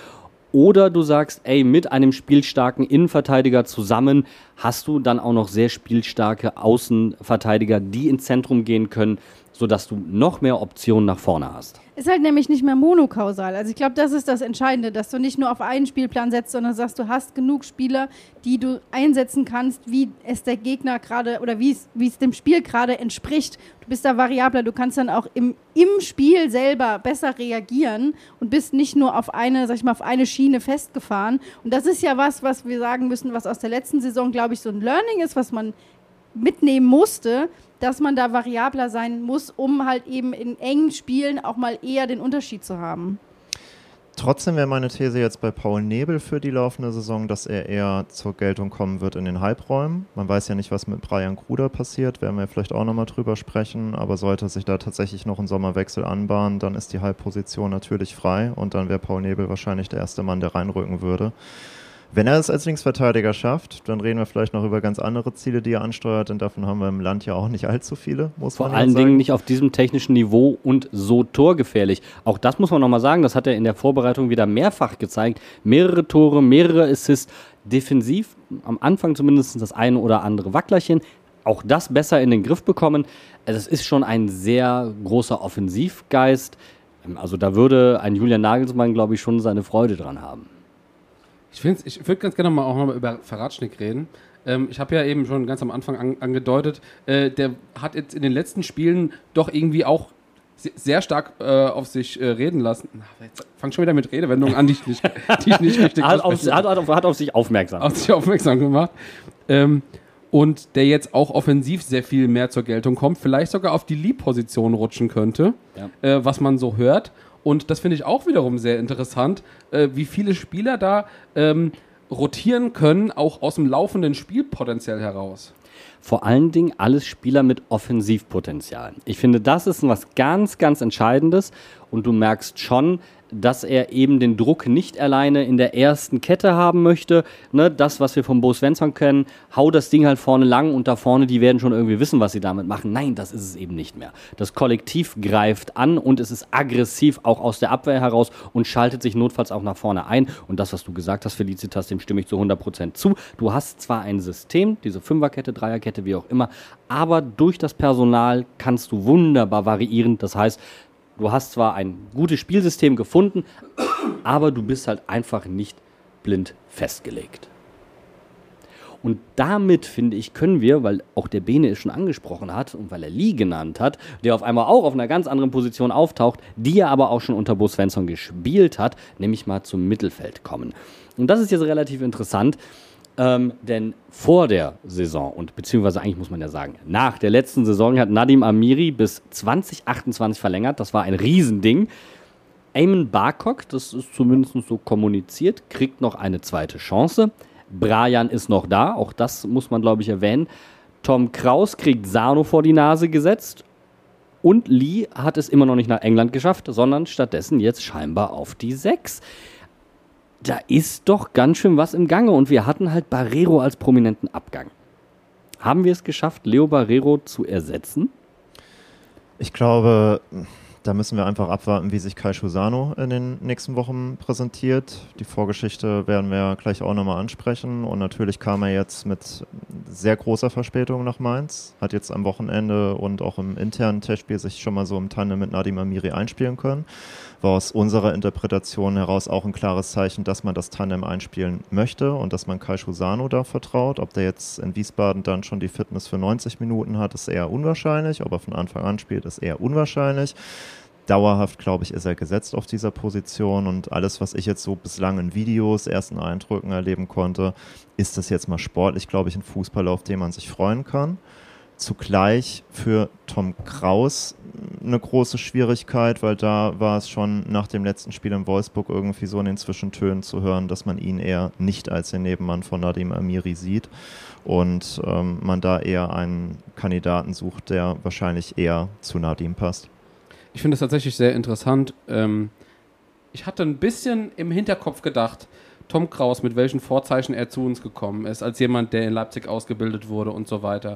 Oder du sagst, ey, mit einem spielstarken Innenverteidiger zusammen hast du dann auch noch sehr spielstarke Außenverteidiger, die ins Zentrum gehen können, sodass du noch mehr Optionen nach vorne hast. Ist halt nämlich nicht mehr monokausal. Also ich glaube, das ist das Entscheidende, dass du nicht nur auf einen Spielplan setzt, sondern sagst, du hast genug Spieler, die du einsetzen kannst, wie es der Gegner gerade oder wie es dem Spiel gerade entspricht. Du bist da variabler, du kannst dann auch im Spiel selber besser reagieren und bist nicht nur auf eine Schiene festgefahren. Und das ist ja was wir sagen müssen, was aus der letzten Saison, glaube ich, so ein Learning ist, was man mitnehmen musste, dass man da variabler sein muss, um halt eben in engen Spielen auch mal eher den Unterschied zu haben. Trotzdem wäre meine These jetzt bei Paul Nebel für die laufende Saison, dass er eher zur Geltung kommen wird in den Halbräumen. Man weiß ja nicht, was mit Brian Kruder passiert, werden wir vielleicht auch nochmal drüber sprechen, aber sollte sich da tatsächlich noch ein Sommerwechsel anbahnen, dann ist die Halbposition natürlich frei und dann wäre Paul Nebel wahrscheinlich der erste Mann, der reinrücken würde. Wenn er es als Linksverteidiger schafft, dann reden wir vielleicht noch über ganz andere Ziele, die er ansteuert, denn davon haben wir im Land ja auch nicht allzu viele, muss man sagen. Vor allen Dingen nicht auf diesem technischen Niveau und so torgefährlich. Auch das muss man nochmal sagen, das hat er in der Vorbereitung wieder mehrfach gezeigt. Mehrere Tore, mehrere Assists, defensiv, am Anfang zumindest das eine oder andere Wacklerchen. Auch das besser in den Griff bekommen. Also es ist schon ein sehr großer Offensivgeist. Also da würde ein Julian Nagelsmann, glaube ich, schon seine Freude dran haben. Ich würde ganz gerne auch noch mal über Verratschnik reden. Ich habe ja eben schon ganz am Anfang angedeutet, der hat jetzt in den letzten Spielen doch irgendwie auch sehr stark auf sich reden lassen. Jetzt fang schon wieder mit Redewendungen an, die ich nicht richtig hat auf sich aufmerksam gemacht. Und der jetzt auch offensiv sehr viel mehr zur Geltung kommt, vielleicht sogar auf die Lead-Position rutschen könnte, was man so hört. Und das finde ich auch wiederum sehr interessant, wie viele Spieler da rotieren können, auch aus dem laufenden Spiel potenziell heraus. Vor allen Dingen alles Spieler mit Offensivpotenzial. Ich finde, das ist was ganz, ganz Entscheidendes und du merkst schon, dass er eben den Druck nicht alleine in der ersten Kette haben möchte. Ne, das, was wir vom Bo Svensson kennen, hau das Ding halt vorne lang und da vorne, die werden schon irgendwie wissen, was sie damit machen. Nein, das ist es eben nicht mehr. Das Kollektiv greift an und es ist aggressiv auch aus der Abwehr heraus und schaltet sich notfalls auch nach vorne ein. Und das, was du gesagt hast, Felicitas, dem stimme ich zu 100% zu. Du hast zwar ein System, diese Fünferkette, Dreierkette, wie auch immer, aber durch das Personal kannst du wunderbar variieren. Das heißt, du hast zwar ein gutes Spielsystem gefunden, aber du bist halt einfach nicht blind festgelegt. Und damit, finde ich, können wir, weil auch der Bene es schon angesprochen hat und weil er Lee genannt hat, der auf einmal auch auf einer ganz anderen Position auftaucht, die er aber auch schon unter Bo Svensson gespielt hat, nämlich mal zum Mittelfeld kommen. Und das ist jetzt relativ interessant, denn vor der Saison und beziehungsweise eigentlich muss man ja sagen, nach der letzten Saison hat Nadim Amiri bis 2028 verlängert. Das war ein Riesending. Eamon Barkok, das ist zumindest so kommuniziert, kriegt noch eine zweite Chance. Brian ist noch da, auch das muss man, glaube ich, erwähnen. Tom Kraus kriegt Sano vor die Nase gesetzt. Und Lee hat es immer noch nicht nach England geschafft, sondern stattdessen jetzt scheinbar auf die 6. Da ist doch ganz schön was im Gange und wir hatten halt Barreiro als prominenten Abgang. Haben wir es geschafft, Leo Barreiro zu ersetzen? Ich glaube, da müssen wir einfach abwarten, wie sich Kai Schusano in den nächsten Wochen präsentiert. Die Vorgeschichte werden wir gleich auch nochmal ansprechen und natürlich kam er jetzt mit sehr großer Verspätung nach Mainz, hat jetzt am Wochenende und auch im internen Testspiel sich schon mal so im Tandem mit Nadim Amiri einspielen können. War aus unserer Interpretation heraus auch ein klares Zeichen, dass man das Tandem einspielen möchte und dass man Kai Schusano da vertraut. Ob der jetzt in Wiesbaden dann schon die Fitness für 90 Minuten hat, ist eher unwahrscheinlich. Ob er von Anfang an spielt, ist eher unwahrscheinlich. Dauerhaft, glaube ich, ist er gesetzt auf dieser Position und alles, was ich jetzt so bislang in Videos, ersten Eindrücken erleben konnte, ist das jetzt mal sportlich, glaube ich, ein Fußball, auf den man sich freuen kann. Zugleich für Tom Kraus eine große Schwierigkeit, weil da war es schon nach dem letzten Spiel in Wolfsburg irgendwie so in den Zwischentönen zu hören, dass man ihn eher nicht als den Nebenmann von Nadim Amiri sieht und man da eher einen Kandidaten sucht, der wahrscheinlich eher zu Nadim passt. Ich finde es tatsächlich sehr interessant. Ich hatte ein bisschen im Hinterkopf gedacht, Tom Kraus, mit welchen Vorzeichen er zu uns gekommen ist, als jemand, der in Leipzig ausgebildet wurde und so weiter.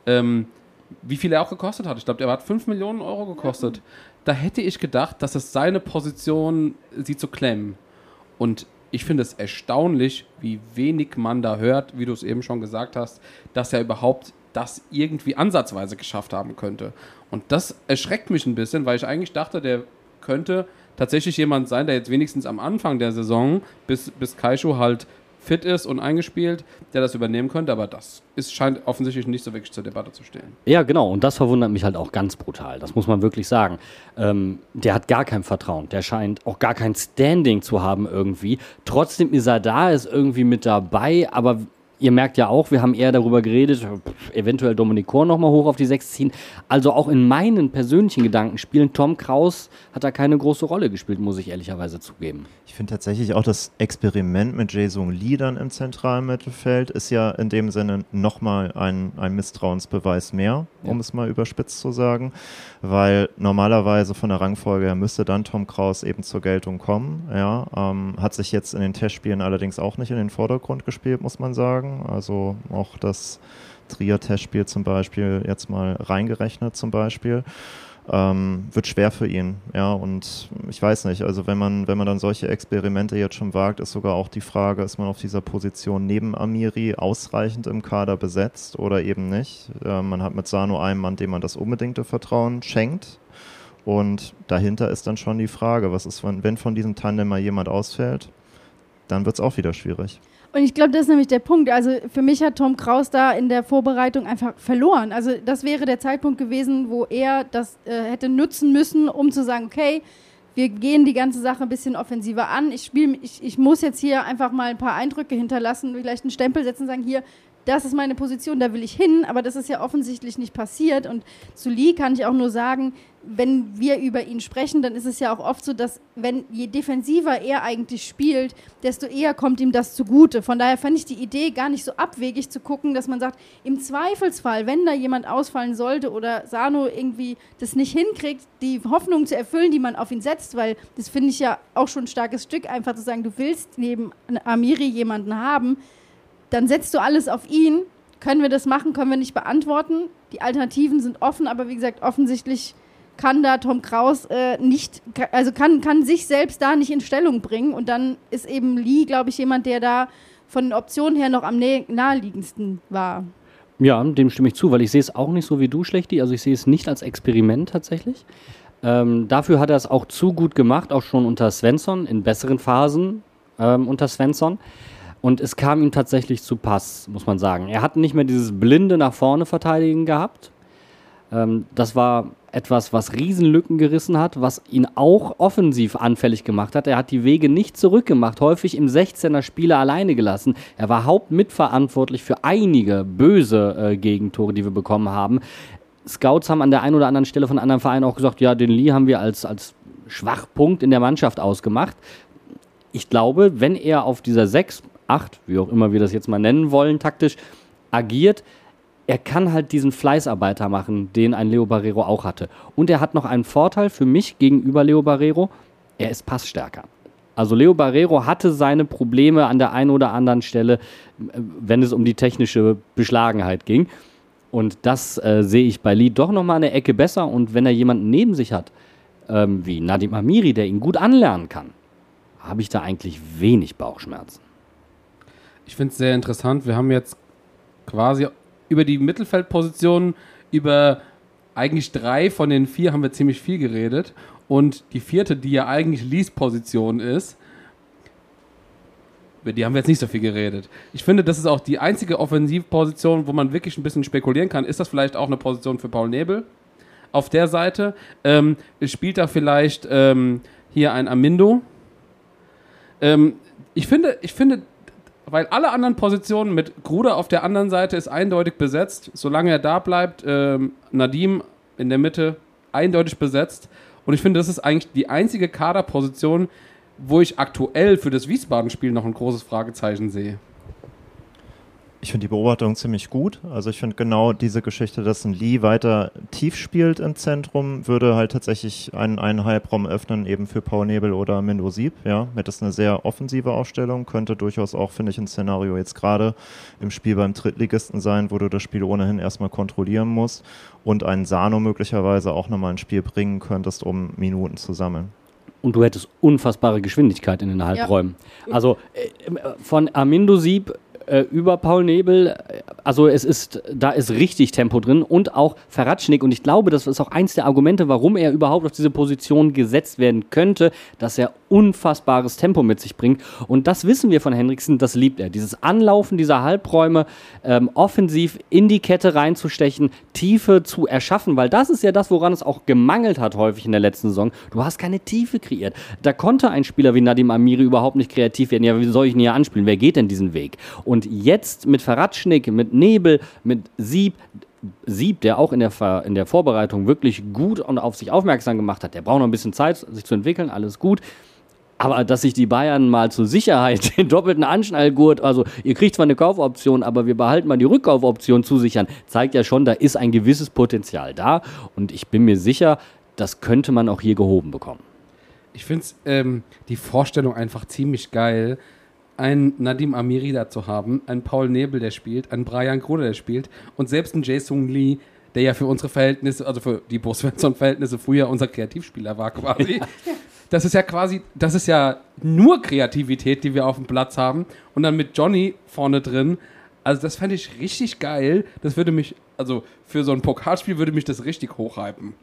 Wie viel er auch gekostet hat. Ich glaube, der hat 5 Millionen Euro gekostet. Da hätte ich gedacht, dass es seine Position, sie zu klemmen. Und ich finde es erstaunlich, wie wenig man da hört, wie du es eben schon gesagt hast, dass er überhaupt das irgendwie ansatzweise geschafft haben könnte. Und das erschreckt mich ein bisschen, weil ich eigentlich dachte, der könnte tatsächlich jemand sein, der jetzt wenigstens am Anfang der Saison, bis Kaisho halt fit ist und eingespielt, der das übernehmen könnte, aber scheint offensichtlich nicht so wirklich zur Debatte zu stehen. Ja, genau, und das verwundert mich halt auch ganz brutal, das muss man wirklich sagen. Der hat gar kein Vertrauen, der scheint auch gar kein Standing zu haben irgendwie. Trotzdem ist er da, ist irgendwie mit dabei, aber ihr merkt ja auch, wir haben eher darüber geredet, eventuell Dominik Kor nochmal hoch auf die 6 ziehen. Also auch in meinen persönlichen Gedankenspielen, Tom Kraus hat da keine große Rolle gespielt, muss ich ehrlicherweise zugeben. Ich finde tatsächlich auch das Experiment mit Jae-Sung Lee dann im zentralen Mittelfeld ist ja in dem Sinne nochmal ein Misstrauensbeweis mehr, um es mal überspitzt zu sagen, weil normalerweise von der Rangfolge her müsste dann Tom Kraus eben zur Geltung kommen. Ja, hat sich jetzt in den Testspielen allerdings auch nicht in den Vordergrund gespielt, muss man sagen. Also auch das Trier-Testspiel zum Beispiel jetzt mal reingerechnet zum Beispiel. Wird schwer für ihn, ja, und ich weiß nicht, also wenn man dann solche Experimente jetzt schon wagt, ist sogar auch die Frage, ist man auf dieser Position neben Amiri ausreichend im Kader besetzt oder eben nicht. Man hat mit Sano einen Mann, dem man das unbedingte Vertrauen schenkt, und dahinter ist dann schon die Frage, was ist, wenn von diesem Tandem mal jemand ausfällt, dann wird es auch wieder schwierig. Und ich glaube, das ist nämlich der Punkt. Also für mich hat Tom Kraus da in der Vorbereitung einfach verloren. Also das wäre der Zeitpunkt gewesen, wo er das hätte nutzen müssen, um zu sagen, okay, wir gehen die ganze Sache ein bisschen offensiver an. Ich muss jetzt hier einfach mal ein paar Eindrücke hinterlassen, vielleicht einen Stempel setzen und sagen, hier, das ist meine Position, da will ich hin, aber das ist ja offensichtlich nicht passiert. Und zu Lee kann ich auch nur sagen, wenn wir über ihn sprechen, dann ist es ja auch oft so, dass je defensiver er eigentlich spielt, desto eher kommt ihm das zugute. Von daher fand ich die Idee gar nicht so abwegig zu gucken, dass man sagt, im Zweifelsfall, wenn da jemand ausfallen sollte oder Sano irgendwie das nicht hinkriegt, die Hoffnung zu erfüllen, die man auf ihn setzt, weil das finde ich ja auch schon ein starkes Stück, einfach zu sagen, du willst neben Amiri jemanden haben, dann setzt du alles auf ihn. Können wir das machen, können wir nicht beantworten. Die Alternativen sind offen, aber wie gesagt, offensichtlich kann da Tom Kraus kann sich selbst da nicht in Stellung bringen. Und dann ist eben Lee, glaube ich, jemand, der da von den Optionen her noch am naheliegendsten war. Ja, dem stimme ich zu, weil ich sehe es auch nicht so wie du, Schlechti. Also ich sehe es nicht als Experiment tatsächlich. Dafür hat er es auch zu gut gemacht, auch schon unter Svensson, in besseren Phasen unter Svensson. Und es kam ihm tatsächlich zu Pass, muss man sagen. Er hat nicht mehr dieses blinde nach vorne verteidigen gehabt. Das war etwas, was Riesenlücken gerissen hat, was ihn auch offensiv anfällig gemacht hat. Er hat die Wege nicht zurückgemacht, häufig im 16er Spieler alleine gelassen. Er war hauptmitverantwortlich für einige böse Gegentore, die wir bekommen haben. Scouts haben an der einen oder anderen Stelle von anderen Vereinen auch gesagt, ja, den Lee haben wir als Schwachpunkt in der Mannschaft ausgemacht. Ich glaube, wenn er auf dieser 6, 8, wie auch immer wir das jetzt mal nennen wollen, taktisch agiert, er kann halt diesen Fleißarbeiter machen, den ein Leo Barreiro auch hatte. Und er hat noch einen Vorteil für mich gegenüber Leo Barreiro, er ist passstärker. Also Leo Barreiro hatte seine Probleme an der einen oder anderen Stelle, wenn es um die technische Beschlagenheit ging. Und das sehe ich bei Lee doch nochmal eine Ecke besser. Und wenn er jemanden neben sich hat, wie Nadim Amiri, der ihn gut anlernen kann, habe ich da eigentlich wenig Bauchschmerzen. Ich finde es sehr interessant. Wir haben jetzt quasi über die Mittelfeldpositionen, über eigentlich 3 von den 4 haben wir ziemlich viel geredet. Und die 4., die ja eigentlich Lees-Position ist, über die haben wir jetzt nicht so viel geredet. Ich finde, das ist auch die einzige Offensivposition, wo man wirklich ein bisschen spekulieren kann. Ist das vielleicht auch eine Position für Paul Nebel? Auf der Seite spielt da vielleicht hier ein Amindo. Ich finde, weil alle anderen Positionen mit Gruder auf der anderen Seite ist eindeutig besetzt. Solange er da bleibt, Nadim in der Mitte eindeutig besetzt. Und ich finde, das ist eigentlich die einzige Kaderposition, wo ich aktuell für das Wiesbaden-Spiel noch ein großes Fragezeichen sehe. Ich finde die Beobachtung ziemlich gut. Also ich finde genau diese Geschichte, dass ein Lee weiter tief spielt im Zentrum, würde halt tatsächlich einen Halbraum öffnen, eben für Paul Nebel oder Mindo Sieb. Ja, das ist eine sehr offensive Aufstellung, könnte durchaus auch, finde ich, ein Szenario jetzt gerade im Spiel beim Drittligisten sein, wo du das Spiel ohnehin erstmal kontrollieren musst und einen Sano möglicherweise auch nochmal ins Spiel bringen könntest, um Minuten zu sammeln. Und du hättest unfassbare Geschwindigkeit in den Halbräumen. Ja. Also von Armindo Sieb über Paul Nebel, also da ist richtig Tempo drin und auch Feratschnik, und ich glaube, das ist auch eins der Argumente, warum er überhaupt auf diese Position gesetzt werden könnte, dass er unfassbares Tempo mit sich bringt, und das wissen wir von Henriksen, das liebt er, dieses Anlaufen dieser Halbräume, offensiv in die Kette reinzustechen, Tiefe zu erschaffen, weil das ist ja das, woran es auch gemangelt hat häufig in der letzten Saison, du hast keine Tiefe kreiert, da konnte ein Spieler wie Nadim Amiri überhaupt nicht kreativ werden, ja, wie soll ich ihn hier anspielen, wer geht denn diesen Weg? Und jetzt mit Feratschnik, mit Nebel, mit Sieb, der auch in der Vorbereitung wirklich gut und auf sich aufmerksam gemacht hat, der braucht noch ein bisschen Zeit, sich zu entwickeln, alles gut. Aber dass sich die Bayern mal zur Sicherheit den doppelten Anschnallgurt, also ihr kriegt zwar eine Kaufoption, aber wir behalten mal die Rückkaufoption zusichern, zeigt ja schon, da ist ein gewisses Potenzial da. Und ich bin mir sicher, das könnte man auch hier gehoben bekommen. Ich finde die Vorstellung einfach ziemlich geil, einen Nadim Amiri da zu haben, einen Paul Nebel, der spielt, einen Brian Gruder, der spielt, und selbst einen Jae-Sung Lee, der ja für unsere Verhältnisse, also für die Bo Svensson-Verhältnisse früher unser Kreativspieler war quasi. Das ist ja nur Kreativität, die wir auf dem Platz haben, und dann mit Johnny vorne drin. Also das fände ich richtig geil. Das würde mich, also für so ein Pokalspiel würde mich das richtig hochhypen.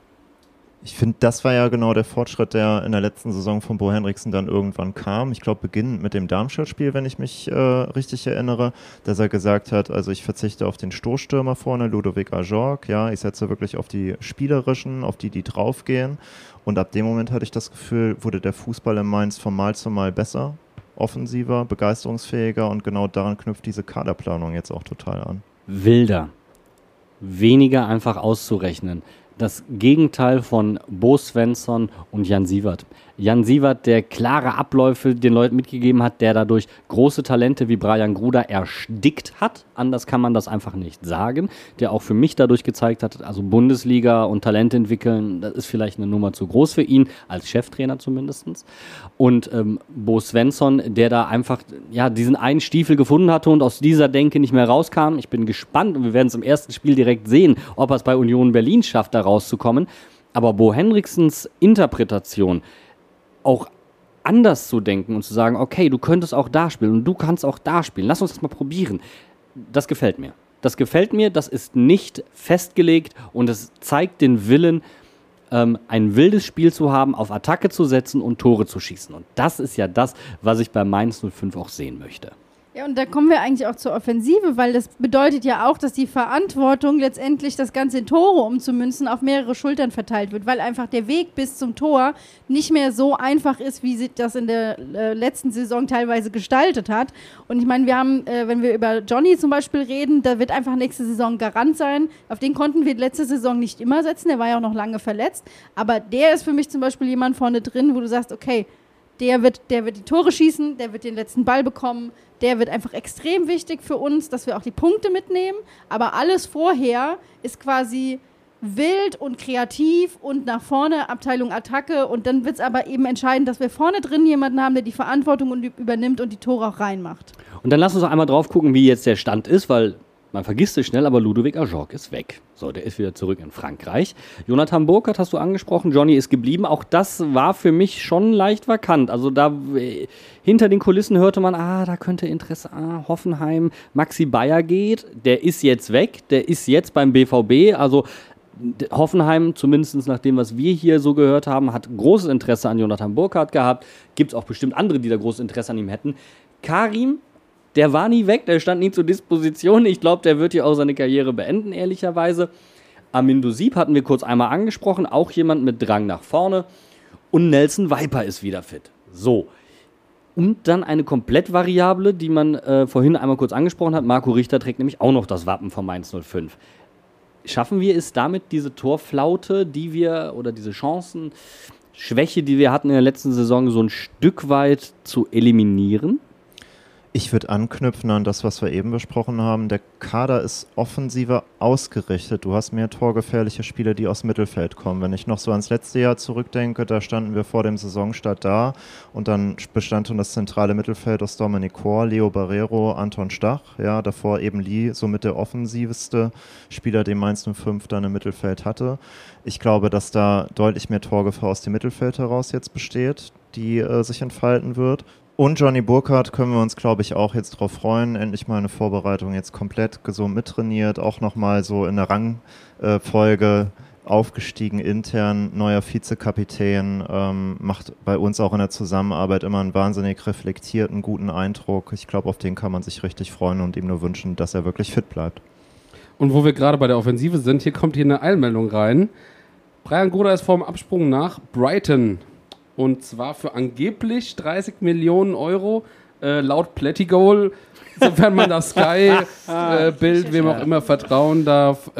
Ich finde, das war ja genau der Fortschritt, der in der letzten Saison von Bo Henriksen dann irgendwann kam. Ich glaube, beginnend mit dem Darmstadt-Spiel, wenn ich mich richtig erinnere, dass er gesagt hat, also ich verzichte auf den Stoßstürmer vorne, Ludovic Ajorg, ja, ich setze wirklich auf die Spielerischen, auf die draufgehen. Und ab dem Moment hatte ich das Gefühl, wurde der Fußball in Mainz von Mal zu Mal besser, offensiver, begeisterungsfähiger, und genau daran knüpft diese Kaderplanung jetzt auch total an. Wilder. Weniger einfach auszurechnen. Das Gegenteil von Bo Svensson und Jan Siewert. Jan Siewert, der klare Abläufe den Leuten mitgegeben hat, der dadurch große Talente wie Brian Gruder erstickt hat. Anders kann man das einfach nicht sagen. Der auch für mich dadurch gezeigt hat, also Bundesliga und Talente entwickeln, das ist vielleicht eine Nummer zu groß für ihn, als Cheftrainer zumindest. Und Bo Svensson, der da einfach diesen einen Stiefel gefunden hatte und aus dieser Denke nicht mehr rauskam. Ich bin gespannt, und wir werden es im ersten Spiel direkt sehen, ob er es bei Union Berlin schafft, da rauszukommen. Aber Bo Henriksens Interpretation, auch anders zu denken und zu sagen, okay, du könntest auch da spielen und du kannst auch da spielen. Lass uns das mal probieren. Das gefällt mir. Das ist nicht festgelegt, und es zeigt den Willen, ein wildes Spiel zu haben, auf Attacke zu setzen und Tore zu schießen. Und das ist ja das, was ich bei Mainz 05 auch sehen möchte. Ja, und da kommen wir eigentlich auch zur Offensive, weil das bedeutet ja auch, dass die Verantwortung letztendlich, das Ganze in Tore umzumünzen, auf mehrere Schultern verteilt wird, weil einfach der Weg bis zum Tor nicht mehr so einfach ist, wie sie das in der letzten Saison teilweise gestaltet hat. Und ich meine, wir haben, wenn wir über Johnny zum Beispiel reden, da wird einfach nächste Saison Garant sein. Auf den konnten wir letzte Saison nicht immer setzen, der war ja auch noch lange verletzt. Aber der ist für mich zum Beispiel jemand vorne drin, wo du sagst, okay, der wird die Tore schießen, der wird den letzten Ball bekommen, der wird einfach extrem wichtig für uns, dass wir auch die Punkte mitnehmen. Aber alles vorher ist quasi wild und kreativ und nach vorne Abteilung Attacke. Und dann wird es aber eben entscheidend, dass wir vorne drin jemanden haben, der die Verantwortung übernimmt und die Tore auch reinmacht. Und dann lass uns noch einmal drauf gucken, wie jetzt der Stand ist, weil man vergisst es schnell, aber Ludovic Ajorg ist weg. So, der ist wieder zurück in Frankreich. Jonathan Burkhardt hast du angesprochen, Johnny ist geblieben. Auch das war für mich schon leicht vakant. Also da hinter den Kulissen hörte man, da könnte Interesse, Hoffenheim, Maxi Bayer geht. Der ist jetzt weg, der ist jetzt beim BVB. Also Hoffenheim, zumindest nach dem, was wir hier so gehört haben, hat großes Interesse an Jonathan Burkhardt gehabt. Gibt es auch bestimmt andere, die da großes Interesse an ihm hätten. Karim, der war nie weg, der stand nie zur Disposition. Ich glaube, der wird hier auch seine Karriere beenden, ehrlicherweise. Armindo Sieb hatten wir kurz einmal angesprochen, auch jemand mit Drang nach vorne. Und Nelson Viper ist wieder fit. So. Und dann eine Komplettvariable, die man vorhin einmal kurz angesprochen hat. Marco Richter trägt nämlich auch noch das Wappen von Mainz 05. Schaffen wir es damit, diese Torflaute, die wir, oder diese Chancenschwäche, die wir hatten in der letzten Saison, so ein Stück weit zu eliminieren? Ich würde anknüpfen an das, was wir eben besprochen haben. Der Kader ist offensiver ausgerichtet. Du hast mehr torgefährliche Spieler, die aus Mittelfeld kommen. Wenn ich noch so ans letzte Jahr zurückdenke, da standen wir vor dem Saisonstart da und dann bestand schon das zentrale Mittelfeld aus Dominic Kor, Leo Barrero, Anton Stach. Ja, davor eben Lee, somit der offensivste Spieler, den Mainz 05 dann im Mittelfeld hatte. Ich glaube, dass da deutlich mehr Torgefahr aus dem Mittelfeld heraus jetzt besteht, die sich entfalten wird. Und Johnny Burkhardt können wir uns, glaube ich, auch jetzt drauf freuen. Endlich mal eine Vorbereitung jetzt komplett gesund mittrainiert. Auch nochmal so in der Rangfolge aufgestiegen intern. Neuer Vizekapitän. Macht bei uns auch in der Zusammenarbeit immer einen wahnsinnig reflektierten, guten Eindruck. Ich glaube, auf den kann man sich richtig freuen und ihm nur wünschen, dass er wirklich fit bleibt. Und wo wir gerade bei der Offensive sind, kommt hier eine Eilmeldung rein. Brian Gruder ist vorm Absprung nach Brighton. Und zwar für angeblich 30 Millionen Euro, laut Plättigol, sofern man das Sky-Bild, wem auch immer, vertrauen darf.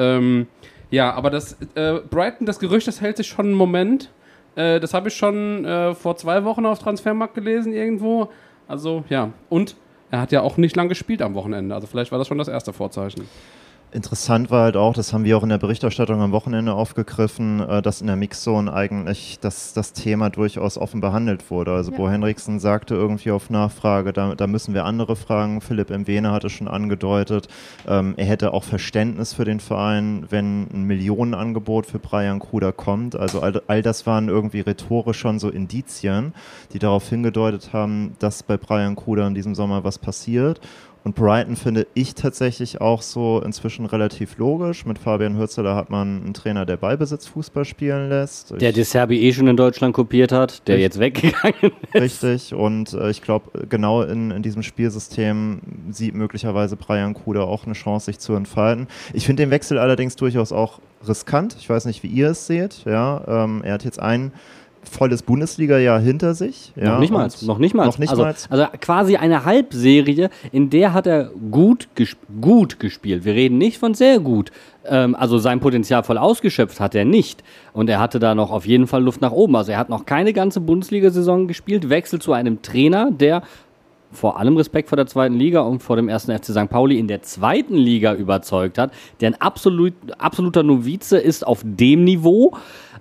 Aber das Brighton, das Gerücht, das hält sich schon einen Moment. Das habe ich schon vor 2 Wochen auf Transfermarkt gelesen irgendwo. Also, ja. Und er hat ja auch nicht lang gespielt am Wochenende. Also vielleicht war das schon das erste Vorzeichen. Interessant war halt auch, das haben wir auch in der Berichterstattung am Wochenende aufgegriffen, dass in der Mixzone eigentlich das Thema durchaus offen behandelt wurde. Also Bo Henriksen sagte irgendwie auf Nachfrage, da müssen wir andere fragen. Philipp Mwene hatte schon angedeutet, er hätte auch Verständnis für den Verein, wenn ein Millionenangebot für Brian Gruder kommt. Also all das waren irgendwie rhetorisch schon so Indizien, die darauf hingedeutet haben, dass bei Brian Gruder in diesem Sommer was passiert. Und Brighton finde ich tatsächlich auch so inzwischen relativ logisch. Mit Fabian Hürzeler hat man einen Trainer, der Ballbesitzfußball spielen lässt. Der De Zerbi schon in Deutschland kopiert hat, der jetzt weggegangen ist. Richtig, und ich glaube, genau in diesem Spielsystem sieht möglicherweise Brian Gruder auch eine Chance, sich zu entfalten. Ich finde den Wechsel allerdings durchaus auch riskant. Ich weiß nicht, wie ihr es seht. Ja, er hat jetzt ein volles Bundesliga-Jahr hinter sich. Ja, noch nicht mal. Also quasi eine Halbserie, in der hat er gut gespielt. Wir reden nicht von sehr gut. Also sein Potenzial voll ausgeschöpft hat er nicht. Und er hatte da noch auf jeden Fall Luft nach oben. Also er hat noch keine ganze Bundesliga-Saison gespielt. Wechsel zu einem Trainer, der vor allem Respekt vor der zweiten Liga und vor dem 1. FC St. Pauli in der zweiten Liga überzeugt hat, der ein absoluter Novize ist auf dem Niveau,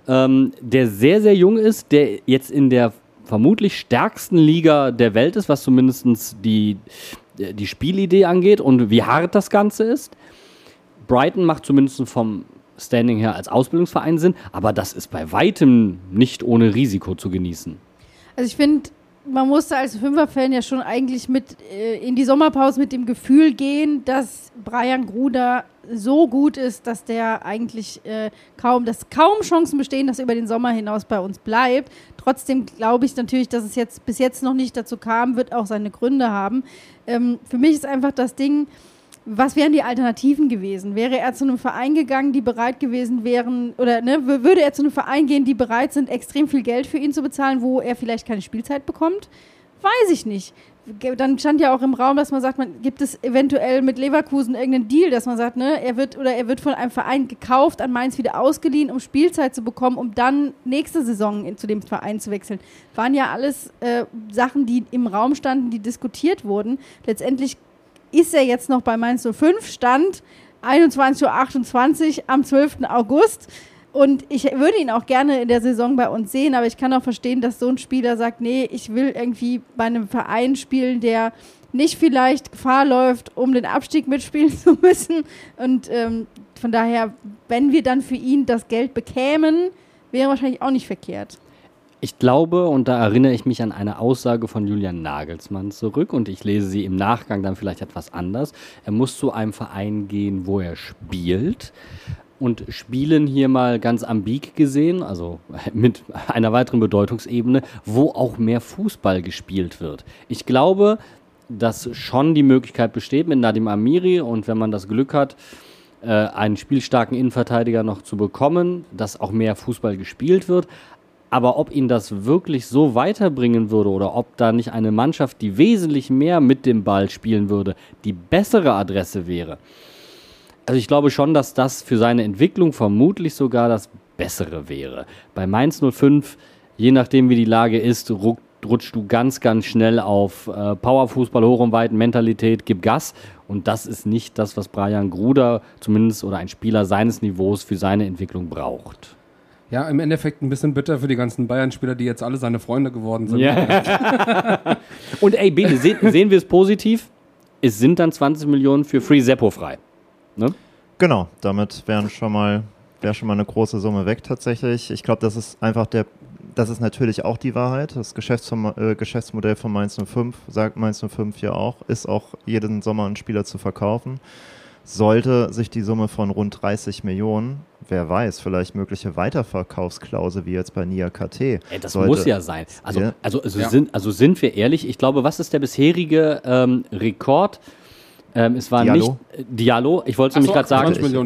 der sehr, sehr jung ist, der jetzt in der vermutlich stärksten Liga der Welt ist, was zumindest die Spielidee angeht und wie hart das Ganze ist. Brighton macht zumindest vom Standing her als Ausbildungsverein Sinn, aber das ist bei weitem nicht ohne Risiko zu genießen. Also ich finde, man musste als Fünfer-Fan ja schon eigentlich mit in die Sommerpause mit dem Gefühl gehen, dass Brian Gruder so gut ist, dass der eigentlich kaum Chancen bestehen, dass er über den Sommer hinaus bei uns bleibt. Trotzdem glaube ich natürlich, dass es jetzt bis jetzt noch nicht dazu kam, wird auch seine Gründe haben. Für mich ist einfach das Ding, was wären die Alternativen gewesen? Wäre er zu einem Verein gegangen, die bereit gewesen wären, oder würde er zu einem Verein gehen, die bereit sind, extrem viel Geld für ihn zu bezahlen, wo er vielleicht keine Spielzeit bekommt? Weiß ich nicht. Dann stand ja auch im Raum, dass man sagt, gibt es eventuell mit Leverkusen irgendeinen Deal, dass man sagt, er wird von einem Verein gekauft, an Mainz wieder ausgeliehen, um Spielzeit zu bekommen, um dann nächste Saison zu dem Verein zu wechseln. Waren ja alles Sachen, die im Raum standen, die diskutiert wurden. Letztendlich ist er jetzt noch bei Mainz 05, Stand 21:28 Uhr am 12. August. Und ich würde ihn auch gerne in der Saison bei uns sehen, aber ich kann auch verstehen, dass so ein Spieler sagt, nee, ich will irgendwie bei einem Verein spielen, der nicht vielleicht Gefahr läuft, um den Abstieg mitspielen zu müssen. Und von daher, wenn wir dann für ihn das Geld bekämen, wäre wahrscheinlich auch nicht verkehrt. Ich glaube, und da erinnere ich mich an eine Aussage von Julian Nagelsmann zurück und ich lese sie im Nachgang dann vielleicht etwas anders. Er muss zu einem Verein gehen, wo er spielt. Und spielen hier mal ganz ambig gesehen, also mit einer weiteren Bedeutungsebene, wo auch mehr Fußball gespielt wird. Ich glaube, dass schon die Möglichkeit besteht mit Nadim Amiri und wenn man das Glück hat, einen spielstarken Innenverteidiger noch zu bekommen, dass auch mehr Fußball gespielt wird. Aber ob ihn das wirklich so weiterbringen würde oder ob da nicht eine Mannschaft, die wesentlich mehr mit dem Ball spielen würde, die bessere Adresse wäre. Also ich glaube schon, dass das für seine Entwicklung vermutlich sogar das Bessere wäre. Bei Mainz 05, je nachdem wie die Lage ist, rückt rutschst du ganz, ganz schnell auf Powerfußball, hoch und weit, Mentalität, gib Gas. Und das ist nicht das, was Brian Gruder zumindest oder ein Spieler seines Niveaus für seine Entwicklung braucht. Ja, im Endeffekt ein bisschen bitter für die ganzen Bayern-Spieler, die jetzt alle seine Freunde geworden sind. Ja. Und ey, Bene, sehen wir es positiv? Es sind dann 20 Millionen für Free Seppo frei. Ne? Genau, damit wäre schon mal eine große Summe weg tatsächlich. Ich glaube, das ist natürlich auch die Wahrheit. Das Geschäftsmodell von Mainz 05, sagt Mainz 05 ja auch, ist auch jeden Sommer einen Spieler zu verkaufen. Sollte sich die Summe von rund 30 Millionen, wer weiß, vielleicht mögliche Weiterverkaufsklausel wie jetzt bei Nia KT. Das muss ja sein. Sind wir ehrlich, ich glaube, was ist der bisherige Rekord? Es war Diallo. nicht Diallo, ich wollte es nämlich gerade sagen.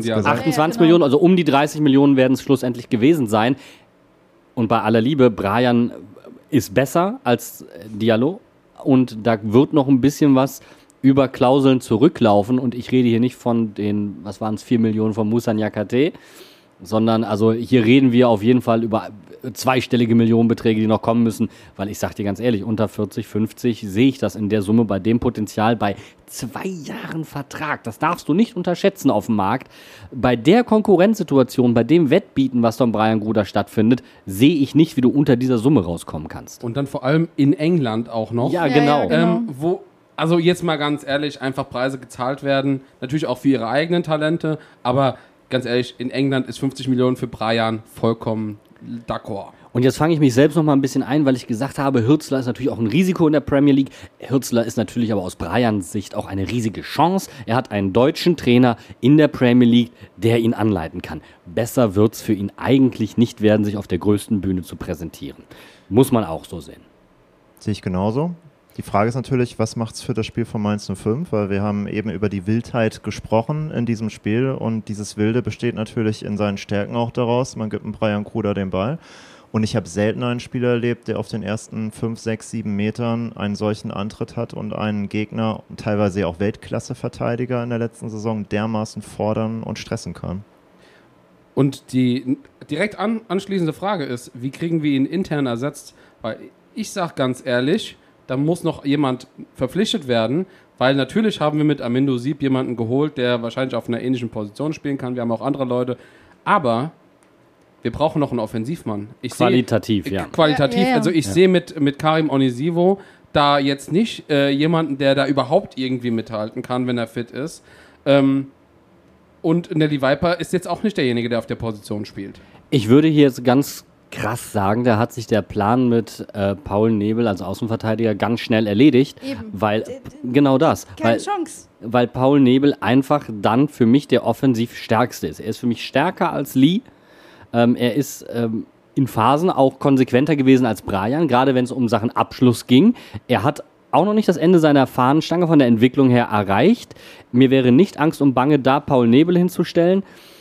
28 Millionen, also um die 30 Millionen werden es schlussendlich gewesen sein. Und bei aller Liebe, Brian ist besser als Diallo und da wird noch ein bisschen was über Klauseln zurücklaufen und ich rede hier nicht von den, 4 Millionen von Moussa Niakhaté, sondern also hier reden wir auf jeden Fall über zweistellige Millionenbeträge, die noch kommen müssen, weil ich sag dir ganz ehrlich, unter 40, 50 sehe ich das in der Summe bei dem Potenzial bei 2 Jahren Vertrag. Das darfst du nicht unterschätzen auf dem Markt. Bei der Konkurrenzsituation, bei dem Wettbieten, was von Brian Gruder stattfindet, sehe ich nicht, wie du unter dieser Summe rauskommen kannst. Und dann vor allem in England auch noch. Ja, genau. Also jetzt mal ganz ehrlich, einfach Preise gezahlt werden, natürlich auch für ihre eigenen Talente, aber ganz ehrlich, in England ist 50 Millionen für Brian vollkommen d'accord. Und jetzt fange ich mich selbst noch mal ein bisschen ein, weil ich gesagt habe, Hürzeler ist natürlich auch ein Risiko in der Premier League. Hürzeler ist natürlich aber aus Brians Sicht auch eine riesige Chance. Er hat einen deutschen Trainer in der Premier League, der ihn anleiten kann. Besser wird es für ihn eigentlich nicht werden, sich auf der größten Bühne zu präsentieren. Muss man auch so sehen. Sehe ich genauso. Die Frage ist natürlich, was macht es für das Spiel von Mainz 05? Weil wir haben eben über die Wildheit gesprochen in diesem Spiel und dieses Wilde besteht natürlich in seinen Stärken auch daraus. Man gibt einem Brian Gruder den Ball und ich habe selten einen Spieler erlebt, der auf den ersten 5, 6, 7 Metern einen solchen Antritt hat und einen Gegner, teilweise auch Weltklasse-Verteidiger in der letzten Saison, dermaßen fordern und stressen kann. Und die direkt anschließende Frage ist, wie kriegen wir ihn intern ersetzt? Weil ich sage ganz ehrlich, da muss noch jemand verpflichtet werden, weil natürlich haben wir mit Amindo Sieb jemanden geholt, der wahrscheinlich auf einer ähnlichen Position spielen kann. Wir haben auch andere Leute. Aber wir brauchen noch einen Offensivmann. Qualitativ. Also ich sehe mit Karim Onisivo da jetzt nicht jemanden, der da überhaupt irgendwie mithalten kann, wenn er fit ist. Und Nelly Viper ist jetzt auch nicht derjenige, der auf der Position spielt. Ich würde hier jetzt ganz krass sagen, da hat sich der Plan mit Paul Nebel als Außenverteidiger ganz schnell erledigt. Eben. Weil, genau das. Keine Chance. Weil Paul Nebel einfach dann für mich der offensiv stärkste ist. Er ist für mich stärker als Lee. Er ist in Phasen auch konsequenter gewesen als Brian, gerade wenn es um Sachen Abschluss ging. Er hat auch noch nicht das Ende seiner Fahnenstange von der Entwicklung her erreicht. Mir wäre nicht Angst und Bange, da Paul Nebel hinzustellen.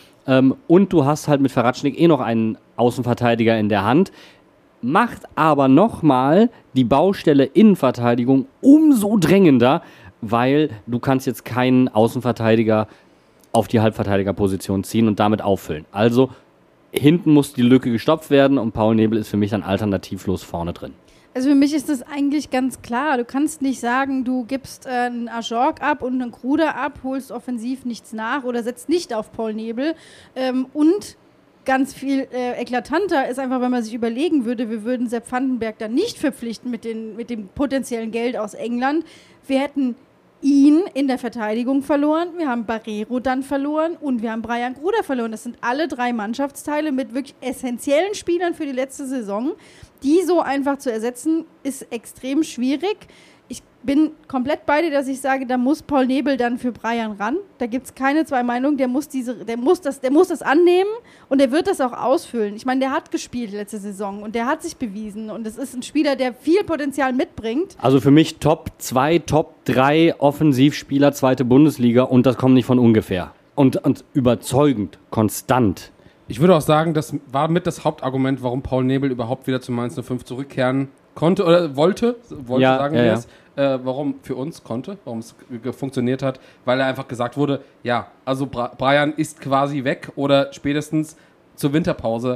Und du hast halt mit Feratschnik noch einen Außenverteidiger in der Hand. Macht aber nochmal die Baustelle Innenverteidigung umso drängender, weil du kannst jetzt keinen Außenverteidiger auf die Halbverteidigerposition ziehen und damit auffüllen. Also hinten muss die Lücke gestopft werden und Paul Nebel ist für mich dann alternativlos vorne drin. Also für mich ist das eigentlich ganz klar. Du kannst nicht sagen, du gibst einen Ajorg ab und einen Gruder ab, holst offensiv nichts nach oder setzt nicht auf Paul Nebel. Und ganz viel eklatanter ist einfach, wenn man sich überlegen würde, wir würden Sepp Vandenberg dann nicht verpflichten mit dem potenziellen Geld aus England. Wir hätten ihn in der Verteidigung verloren, wir haben Barreiro dann verloren und wir haben Brian Gruder verloren. Das sind alle 3 Mannschaftsteile mit wirklich essentiellen Spielern für die letzte Saison. Die so einfach zu ersetzen, ist extrem schwierig. Ich bin komplett bei dir, dass ich sage, da muss Paul Nebel dann für Brian ran. Da gibt es keine 2 Meinungen. Der muss das annehmen und der wird das auch ausfüllen. Ich meine, der hat gespielt letzte Saison und der hat sich bewiesen. Und es ist ein Spieler, der viel Potenzial mitbringt. Also für mich Top 2, Top 3 Offensivspieler, 2. Bundesliga und das kommt nicht von ungefähr. Und überzeugend, konstant. Ich würde auch sagen, das war mit das Hauptargument, warum Paul Nebel überhaupt wieder zu Mainz 05 zurückkehren konnte oder wollte ja, sagen wir es. Warum für uns konnte, warum es funktioniert hat, weil er einfach gesagt wurde, ja, also Brian ist quasi weg oder spätestens zur Winterpause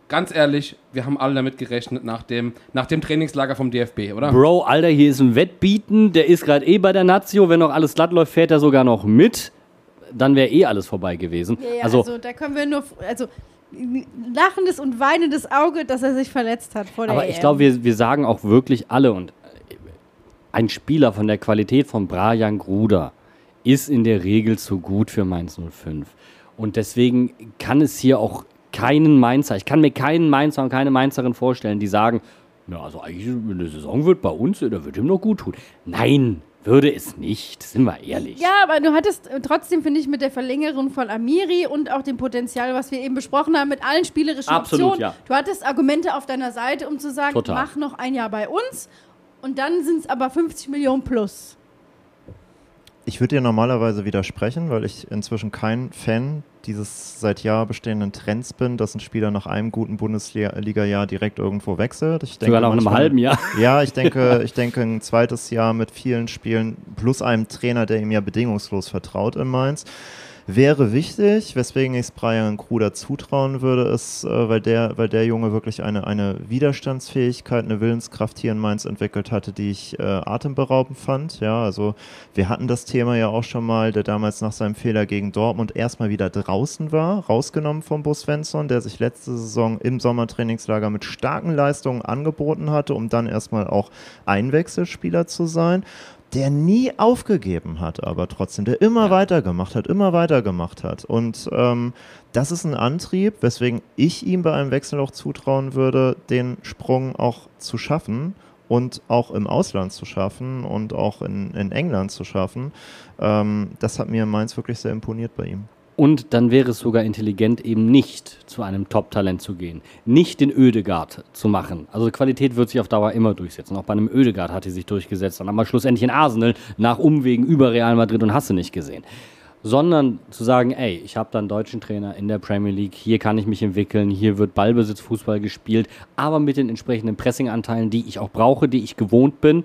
ganz ehrlich, wir haben alle damit gerechnet nach dem Trainingslager vom DFB, oder? Bro, Alter, hier ist ein Wettbieten, der ist gerade bei der Nazio, wenn noch alles glatt läuft, fährt er sogar noch mit, dann wäre alles vorbei gewesen. Ja, also da können wir nur, lachendes und weinendes Auge, dass er sich verletzt hat vor der EM. Aber ich glaube, wir sagen auch wirklich alle, und ein Spieler von der Qualität von Brajan Gruda ist in der Regel zu gut für Mainz 05. Und deswegen kann es hier auch keinen Mainzer, ich kann mir keinen Mainzer und keine Mainzerin vorstellen, die sagen, ja, also eigentlich eine Saison wird bei uns, da wird ihm noch gut tun. Nein, würde es nicht, sind wir ehrlich. Ja, aber du hattest trotzdem, finde ich, mit der Verlängerung von Amiri und auch dem Potenzial, was wir eben besprochen haben, mit allen spielerischen Optionen, ja. Du hattest Argumente auf deiner Seite, um zu sagen, Total. Mach noch ein Jahr bei uns und dann sind es aber 50 Millionen plus. Ich würde dir normalerweise widersprechen, weil ich inzwischen kein Fan dieses seit Jahr bestehenden Trends bin, dass ein Spieler nach einem guten Bundesliga-Jahr direkt irgendwo wechselt. Ich denke, Sogar nach einem halben Jahr. Ja, ich denke, ein zweites Jahr mit vielen Spielen plus einem Trainer, der ihm ja bedingungslos vertraut in Mainz, wäre wichtig, weswegen ich es Brajan Gruda zutrauen würde, ist, weil der Junge wirklich eine Widerstandsfähigkeit, eine Willenskraft hier in Mainz entwickelt hatte, die ich atemberaubend fand. Ja, also wir hatten das Thema ja auch schon mal, der damals nach seinem Fehler gegen Dortmund erstmal wieder draußen war, rausgenommen von Bo Svensson, der sich letzte Saison im Sommertrainingslager mit starken Leistungen angeboten hatte, um dann erstmal auch Einwechselspieler zu sein. Der nie aufgegeben hat, aber trotzdem, der immer weitergemacht hat. Und das ist ein Antrieb, weswegen ich ihm bei einem Wechsel auch zutrauen würde, den Sprung auch zu schaffen und auch im Ausland zu schaffen und auch in England zu schaffen. Das hat mir in Mainz wirklich sehr imponiert bei ihm. Und dann wäre es sogar intelligent, eben nicht zu einem Top-Talent zu gehen. Nicht den Oedegaard zu machen. Also Qualität wird sich auf Dauer immer durchsetzen. Auch bei einem Oedegaard hat sie sich durchgesetzt. Dann haben wir schlussendlich in Arsenal nach Umwegen über Real Madrid und hast du nicht gesehen. Sondern zu sagen, ey, ich habe da einen deutschen Trainer in der Premier League, hier kann ich mich entwickeln, hier wird Ballbesitzfußball gespielt, aber mit den entsprechenden Pressing-Anteilen, die ich auch brauche, die ich gewohnt bin.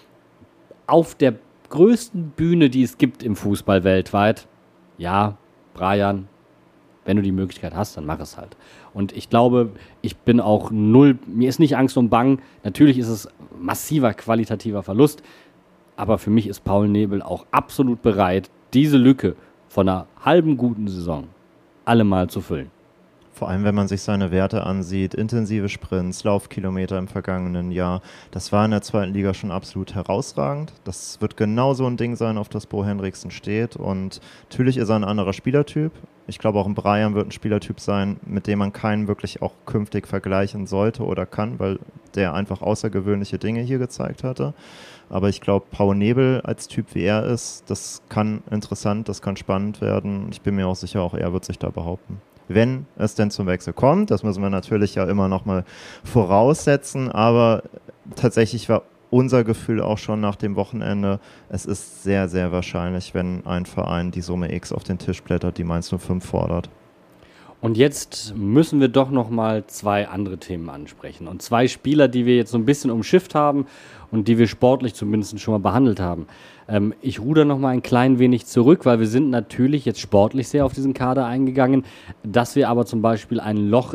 Auf der größten Bühne, die es gibt im Fußball weltweit, ja, Brajan, wenn du die Möglichkeit hast, dann mach es halt. Und ich glaube, ich bin auch mir ist nicht Angst und Bang. Natürlich ist es massiver qualitativer Verlust, aber für mich ist Paul Nebel auch absolut bereit, diese Lücke von einer halben guten Saison allemal zu füllen. Vor allem, wenn man sich seine Werte ansieht, intensive Sprints, Laufkilometer im vergangenen Jahr, das war in der zweiten Liga schon absolut herausragend. Das wird genau so ein Ding sein, auf das Bo Henriksen steht. Und natürlich ist er ein anderer Spielertyp. Ich glaube, auch ein Brajan wird ein Spielertyp sein, mit dem man keinen wirklich auch künftig vergleichen sollte oder kann, weil der einfach außergewöhnliche Dinge hier gezeigt hatte. Aber ich glaube, Paul Nebel als Typ, wie er ist, das kann interessant, das kann spannend werden. Ich bin mir auch sicher, auch er wird sich da behaupten. Wenn es denn zum Wechsel kommt, das müssen wir natürlich ja immer noch mal voraussetzen, aber tatsächlich war unser Gefühl auch schon nach dem Wochenende, es ist sehr, sehr wahrscheinlich, wenn ein Verein die Summe X auf den Tisch blättert, die Mainz 05 fordert. Und jetzt müssen wir doch noch mal zwei andere Themen ansprechen. Und zwei Spieler, die wir jetzt so ein bisschen umschifft haben und die wir sportlich zumindest schon mal behandelt haben. Ich ruder noch mal ein klein wenig zurück, weil wir sind natürlich jetzt sportlich sehr auf diesen Kader eingegangen, dass wir aber zum Beispiel ein Loch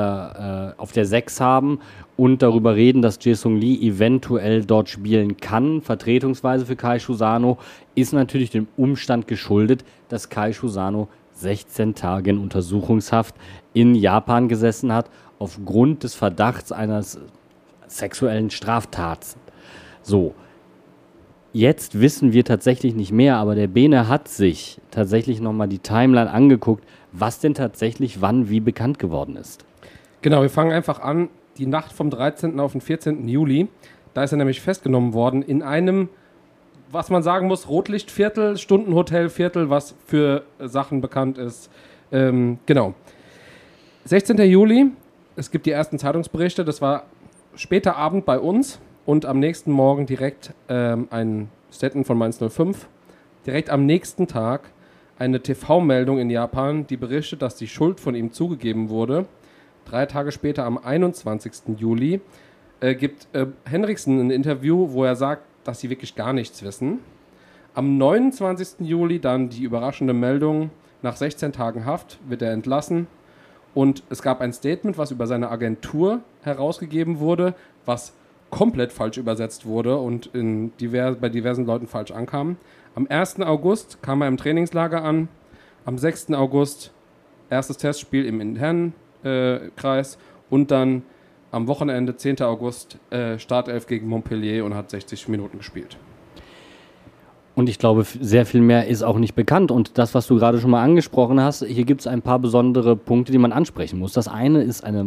auf der 6 haben und darüber reden, dass Jae-Sung Lee eventuell dort spielen kann, vertretungsweise für Kai Schusano, ist natürlich dem Umstand geschuldet, dass Kai Schusano 16 Tage in Untersuchungshaft in Japan gesessen hat, aufgrund des Verdachts eines sexuellen Straftats. So, jetzt wissen wir tatsächlich nicht mehr, aber der Bene hat sich tatsächlich nochmal die Timeline angeguckt, was denn tatsächlich wann wie bekannt geworden ist. Genau, wir fangen einfach an, die Nacht vom 13. auf den 14. Juli. Da ist er nämlich festgenommen worden in einem, was man sagen muss, Rotlichtviertel, Stundenhotelviertel, was für Sachen bekannt ist. Genau. 16. Juli, es gibt die ersten Zeitungsberichte, das war später Abend bei uns und am nächsten Morgen direkt ein Statement von Mainz 05. Direkt am nächsten Tag eine TV-Meldung in Japan, die berichtet, dass die Schuld von ihm zugegeben wurde. 3 Tage später, am 21. Juli, gibt Henriksen ein Interview, wo er sagt, dass sie wirklich gar nichts wissen. Am 29. Juli dann die überraschende Meldung, nach 16 Tagen Haft wird er entlassen Und es gab ein Statement, was über seine Agentur herausgegeben wurde, was komplett falsch übersetzt wurde und bei diversen Leuten falsch ankam. Am 1. August kam er im Trainingslager an, am 6. August erstes Testspiel im internen Kreis und dann am Wochenende, 10. August, Startelf gegen Montpellier und hat 60 Minuten gespielt. Und ich glaube, sehr viel mehr ist auch nicht bekannt. Und das, was du gerade schon mal angesprochen hast, hier gibt es ein paar besondere Punkte, die man ansprechen muss. Das eine ist eine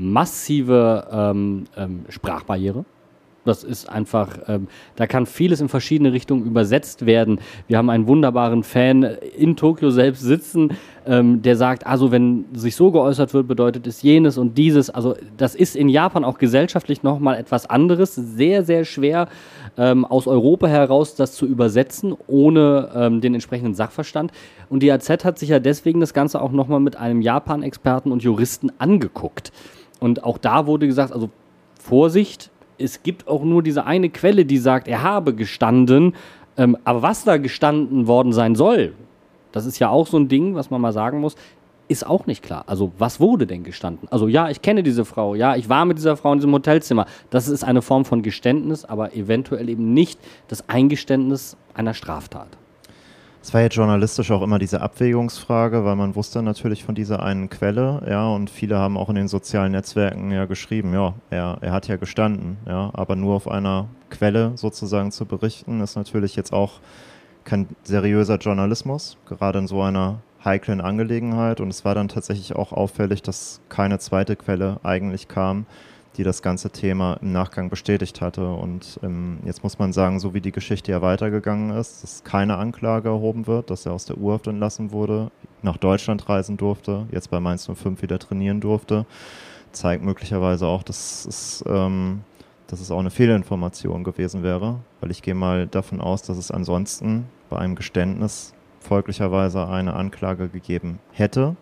massive Sprachbarriere. Das ist einfach, da kann vieles in verschiedene Richtungen übersetzt werden. Wir haben einen wunderbaren Fan in Tokio selbst sitzen, der sagt, also wenn sich so geäußert wird, bedeutet es jenes und dieses. Also das ist in Japan auch gesellschaftlich nochmal etwas anderes. Sehr, sehr schwer aus Europa heraus das zu übersetzen, ohne den entsprechenden Sachverstand. Und die AZ hat sich ja deswegen das Ganze auch nochmal mit einem Japan-Experten und Juristen angeguckt. Und auch da wurde gesagt, also Vorsicht, es gibt auch nur diese eine Quelle, die sagt, er habe gestanden, aber was da gestanden worden sein soll, das ist ja auch so ein Ding, was man mal sagen muss, ist auch nicht klar. Also was wurde denn gestanden? Also ja, ich kenne diese Frau, ja, ich war mit dieser Frau in diesem Hotelzimmer. Das ist eine Form von Geständnis, aber eventuell eben nicht das Eingeständnis einer Straftat. Es war jetzt journalistisch auch immer diese Abwägungsfrage, weil man wusste natürlich von dieser einen Quelle, ja, und viele haben auch in den sozialen Netzwerken ja geschrieben, ja, er hat ja gestanden, ja, aber nur auf einer Quelle sozusagen zu berichten, ist natürlich jetzt auch kein seriöser Journalismus, gerade in so einer heiklen Angelegenheit, und es war dann tatsächlich auch auffällig, dass keine zweite Quelle eigentlich kam, die das ganze Thema im Nachgang bestätigt hatte. Und jetzt muss man sagen, so wie die Geschichte ja weitergegangen ist, dass keine Anklage erhoben wird, dass er aus der U-Haft entlassen wurde, nach Deutschland reisen durfte, jetzt bei Mainz 05 wieder trainieren durfte, zeigt möglicherweise auch, dass es auch eine Fehlinformation gewesen wäre, weil ich gehe mal davon aus, dass es ansonsten bei einem Geständnis folglicherweise eine Anklage gegeben hätte.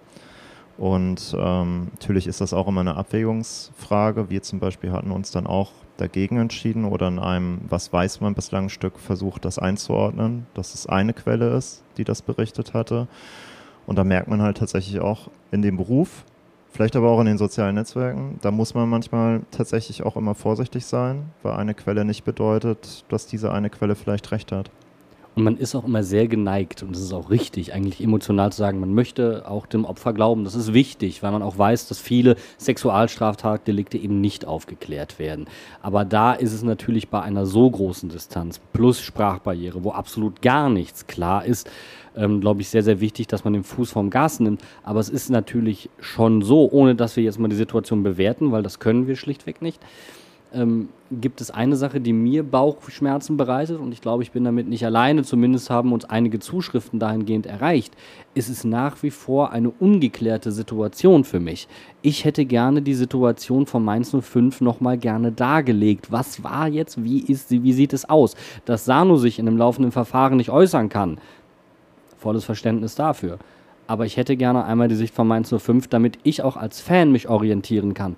Und natürlich ist das auch immer eine Abwägungsfrage. Wir zum Beispiel hatten uns dann auch dagegen entschieden oder in einem Was weiß man bislang Stück versucht, das einzuordnen, dass es eine Quelle ist, die das berichtet hatte. Und da merkt man halt tatsächlich auch in dem Beruf, vielleicht aber auch in den sozialen Netzwerken, da muss man manchmal tatsächlich auch immer vorsichtig sein, weil eine Quelle nicht bedeutet, dass diese eine Quelle vielleicht recht hat. Und man ist auch immer sehr geneigt, und das ist auch richtig, eigentlich emotional zu sagen, man möchte auch dem Opfer glauben. Das ist wichtig, weil man auch weiß, dass viele Sexualstraftatdelikte eben nicht aufgeklärt werden. Aber da ist es natürlich bei einer so großen Distanz plus Sprachbarriere, wo absolut gar nichts klar ist, glaube ich, sehr, sehr wichtig, dass man den Fuß vom Gas nimmt. Aber es ist natürlich schon so, ohne dass wir jetzt mal die Situation bewerten, weil das können wir schlichtweg nicht, gibt es eine Sache, die mir Bauchschmerzen bereitet, und ich glaube, ich bin damit nicht alleine, zumindest haben uns einige Zuschriften dahingehend erreicht. Es ist nach wie vor eine ungeklärte Situation für mich. Ich hätte gerne die Situation von Mainz 05 nochmal gerne dargelegt. Was war jetzt, wie sieht es aus? Dass Sano sich in dem laufenden Verfahren nicht äußern kann, volles Verständnis dafür. Aber ich hätte gerne einmal die Sicht von Mainz 05, damit ich auch als Fan mich orientieren kann.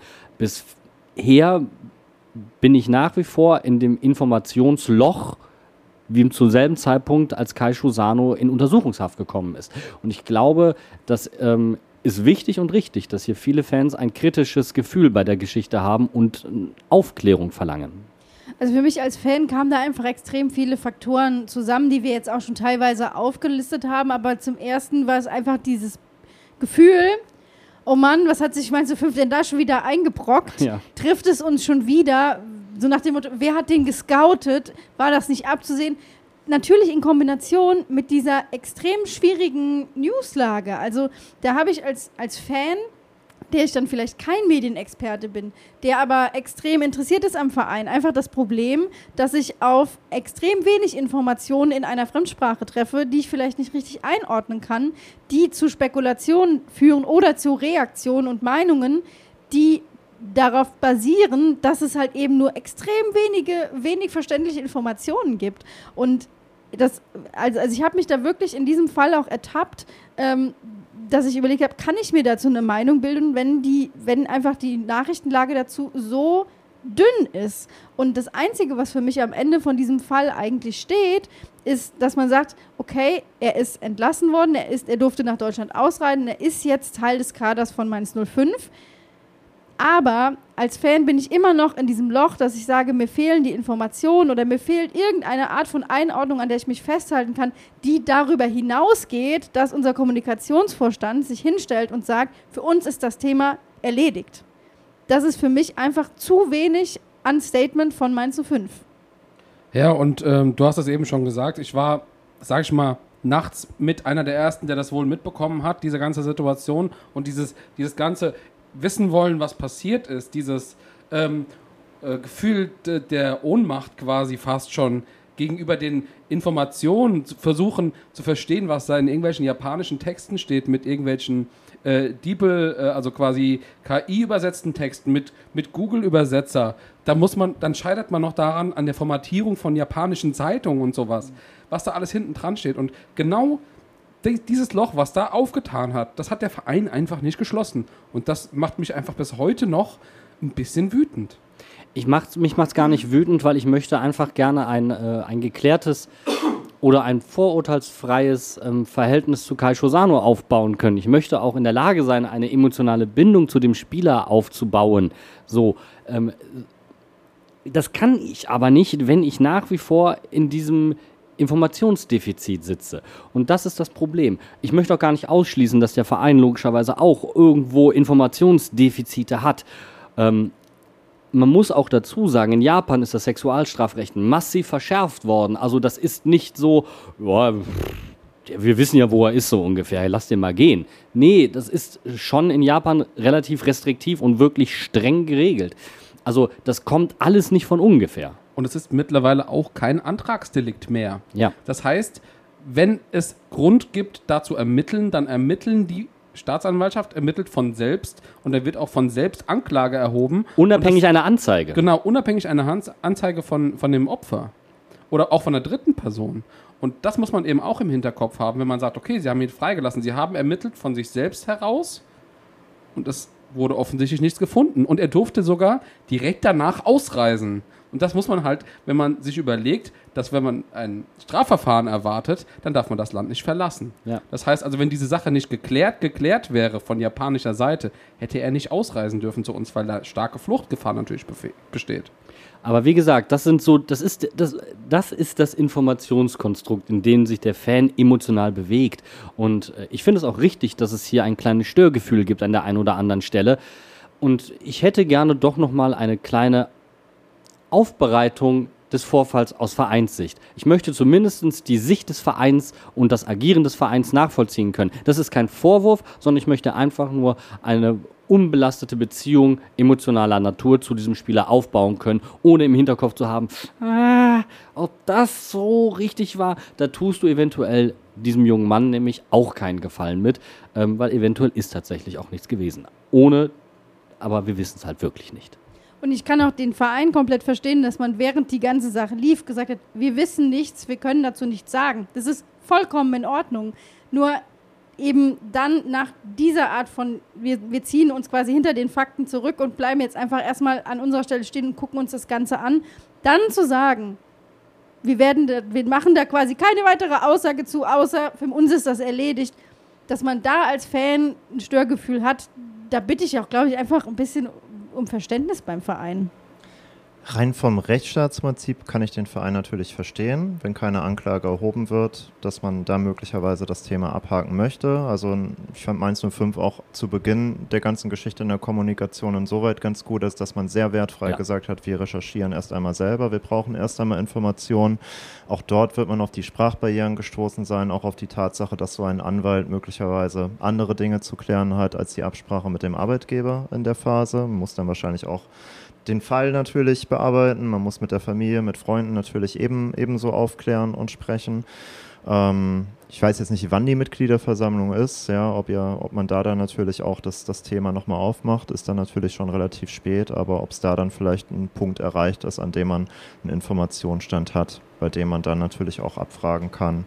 Bisher bin ich nach wie vor in dem Informationsloch, wie zum selben Zeitpunkt, als Keishu Sano in Untersuchungshaft gekommen ist. Und ich glaube, das ist wichtig und richtig, dass hier viele Fans ein kritisches Gefühl bei der Geschichte haben und Aufklärung verlangen. Also für mich als Fan kamen da einfach extrem viele Faktoren zusammen, die wir jetzt auch schon teilweise aufgelistet haben. Aber zum ersten war es einfach dieses Gefühl, oh Mann, was hat sich Mainz 05 denn da schon wieder eingebrockt? Ja. Trifft es uns schon wieder? So nach dem Motto, wer hat den gescoutet? War das nicht abzusehen? Natürlich in Kombination mit dieser extrem schwierigen Newslage. Also da habe ich als Fan, der ich dann vielleicht kein Medienexperte bin, der aber extrem interessiert ist am Verein, einfach das Problem, dass ich auf extrem wenig Informationen in einer Fremdsprache treffe, die ich vielleicht nicht richtig einordnen kann, die zu Spekulationen führen oder zu Reaktionen und Meinungen, die darauf basieren, dass es halt eben nur extrem wenig verständliche Informationen gibt. Und also ich habe mich da wirklich in diesem Fall auch ertappt, dass ich überlegt habe, kann ich mir dazu eine Meinung bilden, wenn einfach die Nachrichtenlage dazu so dünn ist. Und das Einzige, was für mich am Ende von diesem Fall eigentlich steht, ist, dass man sagt, okay, er ist entlassen worden, er durfte nach Deutschland ausreisen, er ist jetzt Teil des Kaders von Mainz 05. Aber als Fan bin ich immer noch in diesem Loch, dass ich sage, mir fehlen die Informationen oder mir fehlt irgendeine Art von Einordnung, an der ich mich festhalten kann, die darüber hinausgeht, dass unser Kommunikationsvorstand sich hinstellt und sagt, für uns ist das Thema erledigt. Das ist für mich einfach zu wenig an Statement von Mainz 05. Ja, und du hast das eben schon gesagt, ich war, sag ich mal, nachts mit einer der Ersten, der das wohl mitbekommen hat, diese ganze Situation und dieses ganze wissen wollen, was passiert ist, dieses Gefühl der Ohnmacht quasi fast schon gegenüber den Informationen, versuchen zu verstehen, was da in irgendwelchen japanischen Texten steht, mit irgendwelchen also quasi KI-übersetzten Texten, mit Google-Übersetzer. Dann scheitert man noch daran, an der Formatierung von japanischen Zeitungen und sowas, was da alles hinten dran steht. Und genau dieses Loch, was da aufgetan hat, das hat der Verein einfach nicht geschlossen. Und das macht mich einfach bis heute noch ein bisschen wütend. Mich macht's gar nicht wütend, weil ich möchte einfach gerne ein geklärtes oder ein vorurteilsfreies Verhältnis zu Kai Schosano aufbauen können. Ich möchte auch in der Lage sein, eine emotionale Bindung zu dem Spieler aufzubauen. So, das kann ich aber nicht, wenn ich nach wie vor in diesem Informationsdefizit sitze. Und das ist das Problem. Ich möchte auch gar nicht ausschließen, dass der Verein logischerweise auch irgendwo Informationsdefizite hat. Man muss auch dazu sagen, in Japan ist das Sexualstrafrecht massiv verschärft worden. Also das ist nicht so, ja, wir wissen ja, wo er ist so ungefähr, lass den mal gehen. Nee, das ist schon in Japan relativ restriktiv und wirklich streng geregelt. Also das kommt alles nicht von ungefähr. Und es ist mittlerweile auch kein Antragsdelikt mehr. Ja. Das heißt, wenn es Grund gibt, da zu ermitteln, dann ermitteln die Staatsanwaltschaft, ermittelt von selbst und da wird auch von selbst Anklage erhoben. Unabhängig einer Anzeige. Genau, unabhängig einer Anzeige von dem Opfer oder auch von der dritten Person. Und das muss man eben auch im Hinterkopf haben, wenn man sagt, okay, sie haben ihn freigelassen, sie haben ermittelt von sich selbst heraus und es wurde offensichtlich nichts gefunden. Und er durfte sogar direkt danach ausreisen. Und das muss man halt, wenn man sich überlegt, dass wenn man ein Strafverfahren erwartet, dann darf man das Land nicht verlassen. Ja. Das heißt also, wenn diese Sache nicht geklärt wäre von japanischer Seite, hätte er nicht ausreisen dürfen zu uns, weil da starke Fluchtgefahr natürlich besteht. Aber wie gesagt, das ist das Informationskonstrukt, in dem sich der Fan emotional bewegt. Und ich finde es auch richtig, dass es hier ein kleines Störgefühl gibt an der einen oder anderen Stelle. Und ich hätte gerne doch nochmal eine kleine Aufbereitung des Vorfalls aus Vereinssicht. Ich möchte zumindest die Sicht des Vereins und das Agieren des Vereins nachvollziehen können. Das ist kein Vorwurf, sondern ich möchte einfach nur eine unbelastete Beziehung emotionaler Natur zu diesem Spieler aufbauen können, ohne im Hinterkopf zu haben, ob das so richtig war, da tust du eventuell diesem jungen Mann nämlich auch keinen Gefallen mit, weil eventuell ist tatsächlich auch nichts gewesen. Aber wir wissen es halt wirklich nicht. Und ich kann auch den Verein komplett verstehen, dass man während die ganze Sache lief, gesagt hat, wir wissen nichts, wir können dazu nichts sagen. Das ist vollkommen in Ordnung. Nur eben dann nach dieser Art von, wir ziehen uns quasi hinter den Fakten zurück und bleiben jetzt einfach erstmal an unserer Stelle stehen und gucken uns das Ganze an, dann zu sagen, wir machen da quasi keine weitere Aussage zu, außer für uns ist das erledigt, dass man da als Fan ein Störgefühl hat, da bitte ich auch, glaube ich, einfach ein bisschen um Verständnis beim Verein. Rein vom Rechtsstaatsprinzip kann ich den Verein natürlich verstehen, wenn keine Anklage erhoben wird, dass man da möglicherweise das Thema abhaken möchte. Also ich fand Mainz 05 auch zu Beginn der ganzen Geschichte in der Kommunikation insoweit ganz gut, dass man sehr wertfrei gesagt hat, wir recherchieren erst einmal selber, wir brauchen erst einmal Informationen. Auch dort wird man auf die Sprachbarrieren gestoßen sein, auch auf die Tatsache, dass so ein Anwalt möglicherweise andere Dinge zu klären hat als die Absprache mit dem Arbeitgeber in der Phase. Man muss dann wahrscheinlich auch den Fall natürlich bearbeiten, man muss mit der Familie, mit Freunden natürlich ebenso aufklären und sprechen. Ich weiß jetzt nicht, wann die Mitgliederversammlung ist, ja, ob man da dann natürlich auch das Thema nochmal aufmacht, ist dann natürlich schon relativ spät, aber ob es da dann vielleicht ein Punkt erreicht ist, an dem man einen Informationsstand hat, bei dem man dann natürlich auch abfragen kann,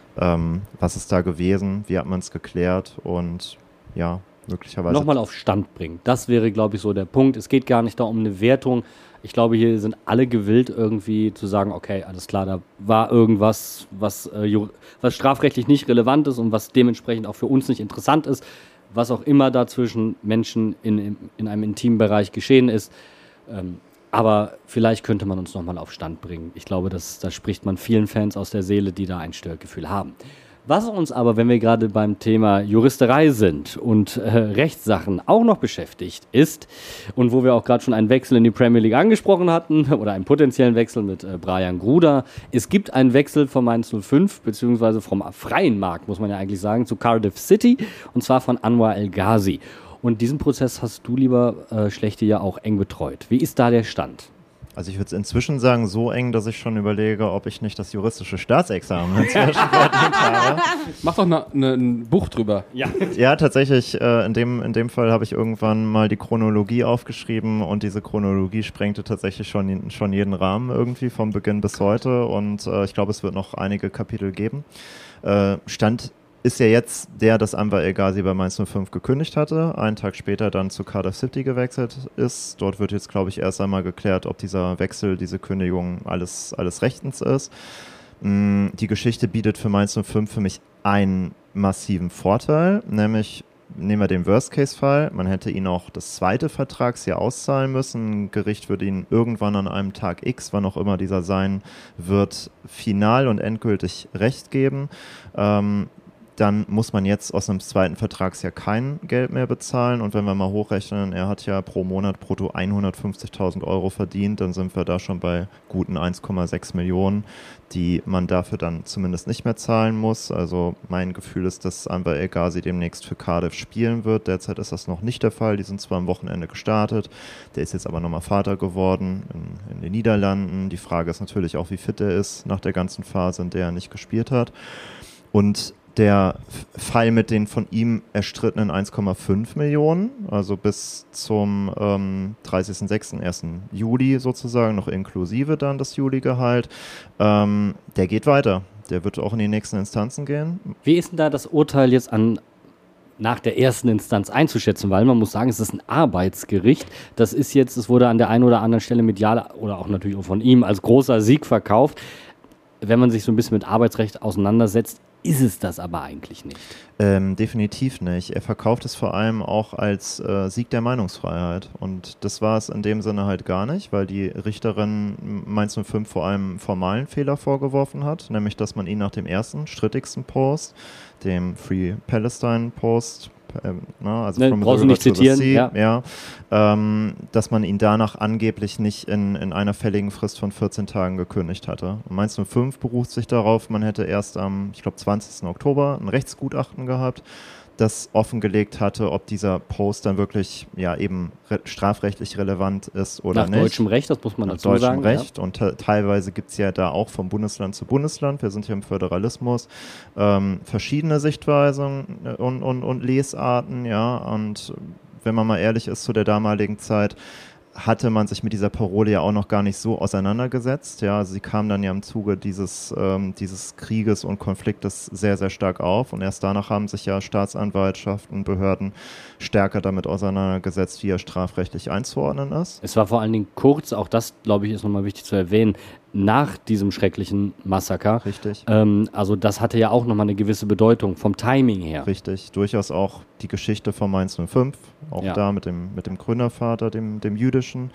was ist da gewesen, wie hat man es geklärt und ja, möglicherweise nochmal auf Stand bringen. Das wäre, glaube ich, so der Punkt. Es geht gar nicht da um eine Wertung. Ich glaube, hier sind alle gewillt, irgendwie zu sagen, okay, alles klar, da war irgendwas, was strafrechtlich nicht relevant ist und was dementsprechend auch für uns nicht interessant ist, was auch immer da zwischen Menschen in einem intimen Bereich geschehen ist. Aber vielleicht könnte man uns nochmal auf Stand bringen. Ich glaube, da spricht man vielen Fans aus der Seele, die da ein Störgefühl haben. Was uns aber, wenn wir gerade beim Thema Juristerei sind und Rechtssachen auch noch beschäftigt ist und wo wir auch gerade schon einen Wechsel in die Premier League angesprochen hatten oder einen potenziellen Wechsel mit Brian Gruder. Es gibt einen Wechsel von Mainz 05 beziehungsweise vom freien Markt, muss man ja eigentlich sagen, zu Cardiff City und zwar von Anwar El Ghazi. Und diesen Prozess hast du, lieber Schlechte, ja auch eng betreut. Wie ist da der Stand? Also ich würde es inzwischen sagen, so eng, dass ich schon überlege, ob ich nicht das juristische Staatsexamen inzwischen verdient habe. Mach doch ein Buch drüber. Ja, tatsächlich, in dem Fall habe ich irgendwann mal die Chronologie aufgeschrieben und diese Chronologie sprengte tatsächlich schon jeden Rahmen irgendwie vom Beginn bis heute und ich glaube, es wird noch einige Kapitel geben. Stand ist ja jetzt dass Anwar El Ghazi bei Mainz 05 gekündigt hatte, einen Tag später dann zu Cardiff City gewechselt ist. Dort wird jetzt, glaube ich, erst einmal geklärt, ob dieser Wechsel, diese Kündigung alles rechtens ist. Die Geschichte bietet für Mainz 05 für mich einen massiven Vorteil, nämlich nehmen wir den Worst-Case-Fall, man hätte ihn auch das zweite Vertragsjahr auszahlen müssen. Ein Gericht würde ihn irgendwann an einem Tag X, wann auch immer dieser sein wird, final und endgültig Recht geben. Dann muss man jetzt aus einem zweiten Vertragsjahr kein Geld mehr bezahlen. Und wenn wir mal hochrechnen, er hat ja pro Monat brutto 150.000 Euro verdient, dann sind wir da schon bei guten 1,6 Millionen, die man dafür dann zumindest nicht mehr zahlen muss. Also mein Gefühl ist, dass Anwar El Ghazi demnächst für Cardiff spielen wird. Derzeit ist das noch nicht der Fall. Die sind zwar am Wochenende gestartet, der ist jetzt aber nochmal Vater geworden in den Niederlanden. Die Frage ist natürlich auch, wie fit er ist nach der ganzen Phase, in der er nicht gespielt hat. Und der Fall mit den von ihm erstrittenen 1,5 Millionen, also bis zum 30.06., 1. Juli sozusagen, noch inklusive dann das Juligehalt, der geht weiter. Der wird auch in die nächsten Instanzen gehen. Wie ist denn da das Urteil jetzt nach der ersten Instanz einzuschätzen? Weil man muss sagen, es ist ein Arbeitsgericht. Es wurde an der einen oder anderen Stelle medial oder auch natürlich auch von ihm als großer Sieg verkauft. Wenn man sich so ein bisschen mit Arbeitsrecht auseinandersetzt, ist es das aber eigentlich nicht. Definitiv nicht. Er verkauft es vor allem auch als Sieg der Meinungsfreiheit. Und das war es in dem Sinne halt gar nicht, weil die Richterin Mainz 05 vor allem formalen Fehler vorgeworfen hat, nämlich dass man ihn nach dem ersten, strittigsten Post, dem Free Palestine Post, also brauchst du nicht zitieren, dass man ihn danach angeblich nicht in einer fälligen Frist von 14 Tagen gekündigt hatte. Und Mainz 05 beruft sich darauf, man hätte erst am, 20. Oktober ein Rechtsgutachten gehabt, das offengelegt hatte, ob dieser Post dann wirklich eben strafrechtlich relevant ist oder nicht. Nach deutschem Recht, das muss man dazu sagen. Nach deutschem Recht und teilweise gibt es ja da auch vom Bundesland zu Bundesland, wir sind hier im Föderalismus, verschiedene Sichtweisen und Lesarten, und wenn man mal ehrlich ist, zu der damaligen Zeit hatte man sich mit dieser Parole ja auch noch gar nicht so auseinandergesetzt. Ja, also sie kam dann ja im Zuge dieses Krieges und Konfliktes sehr, sehr stark auf und erst danach haben sich ja Staatsanwaltschaften, Behörden stärker damit auseinandergesetzt, wie er strafrechtlich einzuordnen ist. Es war vor allen Dingen kurz, auch das, glaube ich, ist nochmal wichtig zu erwähnen, nach diesem schrecklichen Massaker. Richtig. Also das hatte ja auch nochmal eine gewisse Bedeutung vom Timing her. Richtig. Durchaus auch die Geschichte von Mainz 05, auch da mit dem Gründervater, dem jüdischen.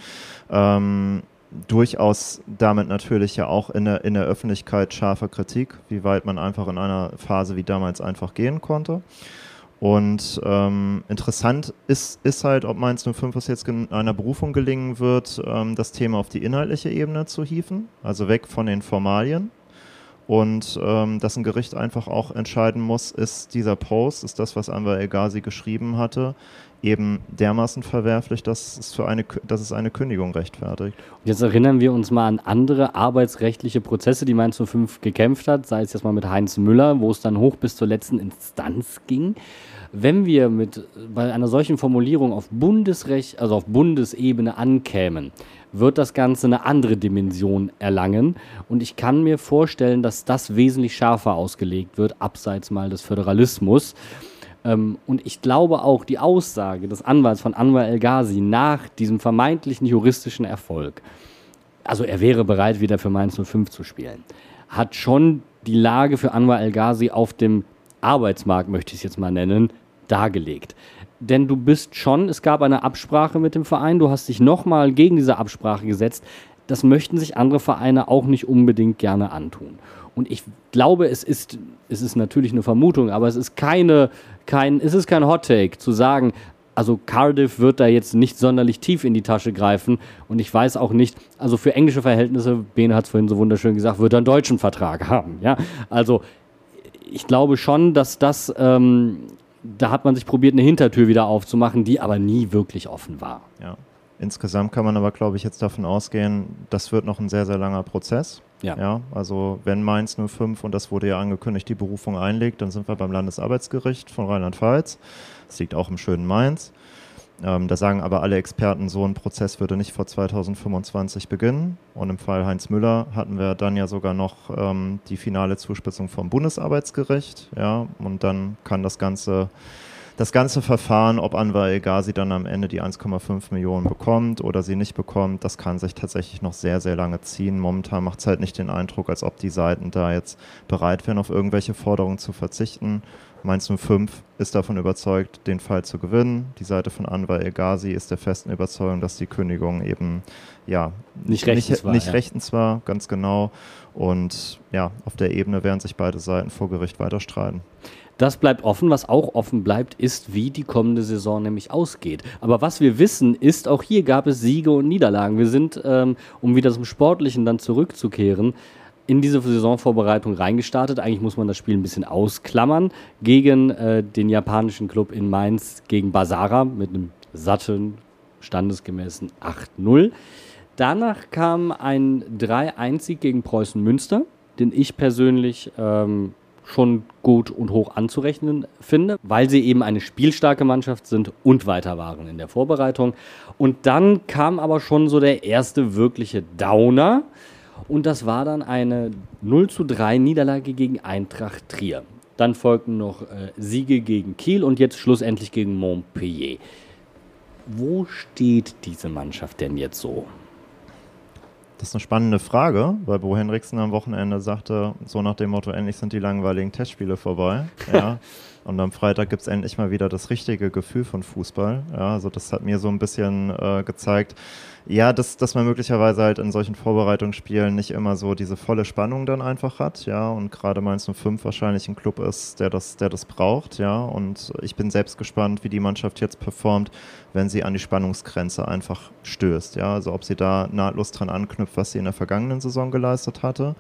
Durchaus damit natürlich ja auch in der Öffentlichkeit scharfe Kritik, wie weit man einfach in einer Phase wie damals einfach gehen konnte. Und interessant ist halt, ob Mainz 05 es jetzt in einer Berufung gelingen wird, das Thema auf die inhaltliche Ebene zu hieven, also weg von den Formalien. Und dass ein Gericht einfach auch entscheiden muss, ist dieser Post, ist das, was Anwar El Ghazi geschrieben hatte, eben dermaßen verwerflich, dass es eine Kündigung rechtfertigt. Und jetzt erinnern wir uns mal an andere arbeitsrechtliche Prozesse, die Mainz 05 gekämpft hat, sei es jetzt mal mit Heinz Müller, wo es dann hoch bis zur letzten Instanz ging. Wenn wir bei einer solchen Formulierung auf Bundesrecht, also auf Bundesebene ankämen, wird das Ganze eine andere Dimension erlangen. Und ich kann mir vorstellen, dass das wesentlich schärfer ausgelegt wird, abseits mal des Föderalismus. Und ich glaube auch, die Aussage des Anwalts von Anwar El Ghazi nach diesem vermeintlichen juristischen Erfolg also er wäre bereit, wieder für Mainz 05 zu spielen, hat schon die Lage für Anwar El Ghazi auf dem Arbeitsmarkt, möchte ich es jetzt mal nennen, dargelegt. Denn du bist schon, es gab eine Absprache mit dem Verein, du hast dich nochmal gegen diese Absprache gesetzt. Das möchten sich andere Vereine auch nicht unbedingt gerne antun. Und ich glaube, es ist natürlich eine Vermutung, aber es ist kein Hot-Take zu sagen, also Cardiff wird da jetzt nicht sonderlich tief in die Tasche greifen und ich weiß auch nicht, also für englische Verhältnisse, Bene hat es vorhin so wunderschön gesagt, wird er einen deutschen Vertrag haben. Ja? Also ich glaube schon, dass das, da hat man sich probiert, eine Hintertür wieder aufzumachen, die aber nie wirklich offen war. Ja. Insgesamt kann man aber, glaube ich, jetzt davon ausgehen, das wird noch ein sehr, sehr langer Prozess. Ja, also wenn Mainz 05, und das wurde ja angekündigt, die Berufung einlegt, dann sind wir beim Landesarbeitsgericht von Rheinland-Pfalz. Das liegt auch im schönen Mainz. Da sagen aber alle Experten, so ein Prozess würde nicht vor 2025 beginnen. Und im Fall Heinz Müller hatten wir dann ja sogar noch die finale Zuspitzung vom Bundesarbeitsgericht. Ja, und dann kann das ganze Verfahren, ob Anwar El Ghazi dann am Ende die 1,5 Millionen bekommt oder sie nicht bekommt, das kann sich tatsächlich noch sehr, sehr lange ziehen. Momentan macht es halt nicht den Eindruck, als ob die Seiten da jetzt bereit wären, auf irgendwelche Forderungen zu verzichten. Mainz 05 ist davon überzeugt, den Fall zu gewinnen. Die Seite von Anwar El Ghazi ist der festen Überzeugung, dass die Kündigung eben nicht rechtens war, ganz genau. Und ja, auf der Ebene werden sich beide Seiten vor Gericht weiter streiten. Das bleibt offen. Was auch offen bleibt, ist, wie die kommende Saison nämlich ausgeht. Aber was wir wissen, ist, auch hier gab es Siege und Niederlagen. Wir sind, um wieder zum Sportlichen dann zurückzukehren, in diese Saisonvorbereitung reingestartet. Eigentlich muss man das Spiel ein bisschen ausklammern. Gegen den japanischen Club in Mainz, gegen Basara mit einem satten, standesgemäßen 8-0. Danach kam ein 3-1-Sieg gegen Preußen Münster, den ich persönlich schon gut und hoch anzurechnen finde, weil sie eben eine spielstarke Mannschaft sind und weiter waren in der Vorbereitung. Und dann kam aber schon so der erste wirkliche Downer und das war dann eine 0:3 Niederlage gegen Eintracht Trier. Dann folgten noch Siege gegen Kiel und jetzt schlussendlich gegen Montpellier. Wo steht diese Mannschaft denn jetzt so? Das ist eine spannende Frage, weil Bo Henriksen am Wochenende sagte, so nach dem Motto, endlich sind die langweiligen Testspiele vorbei. Ja. Und am Freitag gibt es endlich mal wieder das richtige Gefühl von Fußball. Ja, also das hat mir so ein bisschen gezeigt, ja, dass man möglicherweise halt in solchen Vorbereitungsspielen nicht immer so diese volle Spannung dann einfach hat, ja, und gerade Mainz 05 wahrscheinlich ein Club ist, der das braucht, ja, und ich bin selbst gespannt, wie die Mannschaft jetzt performt, wenn sie an die Spannungsgrenze einfach stößt, ja, also ob sie da nahtlos dran anknüpft, was sie in der vergangenen Saison geleistet hatte,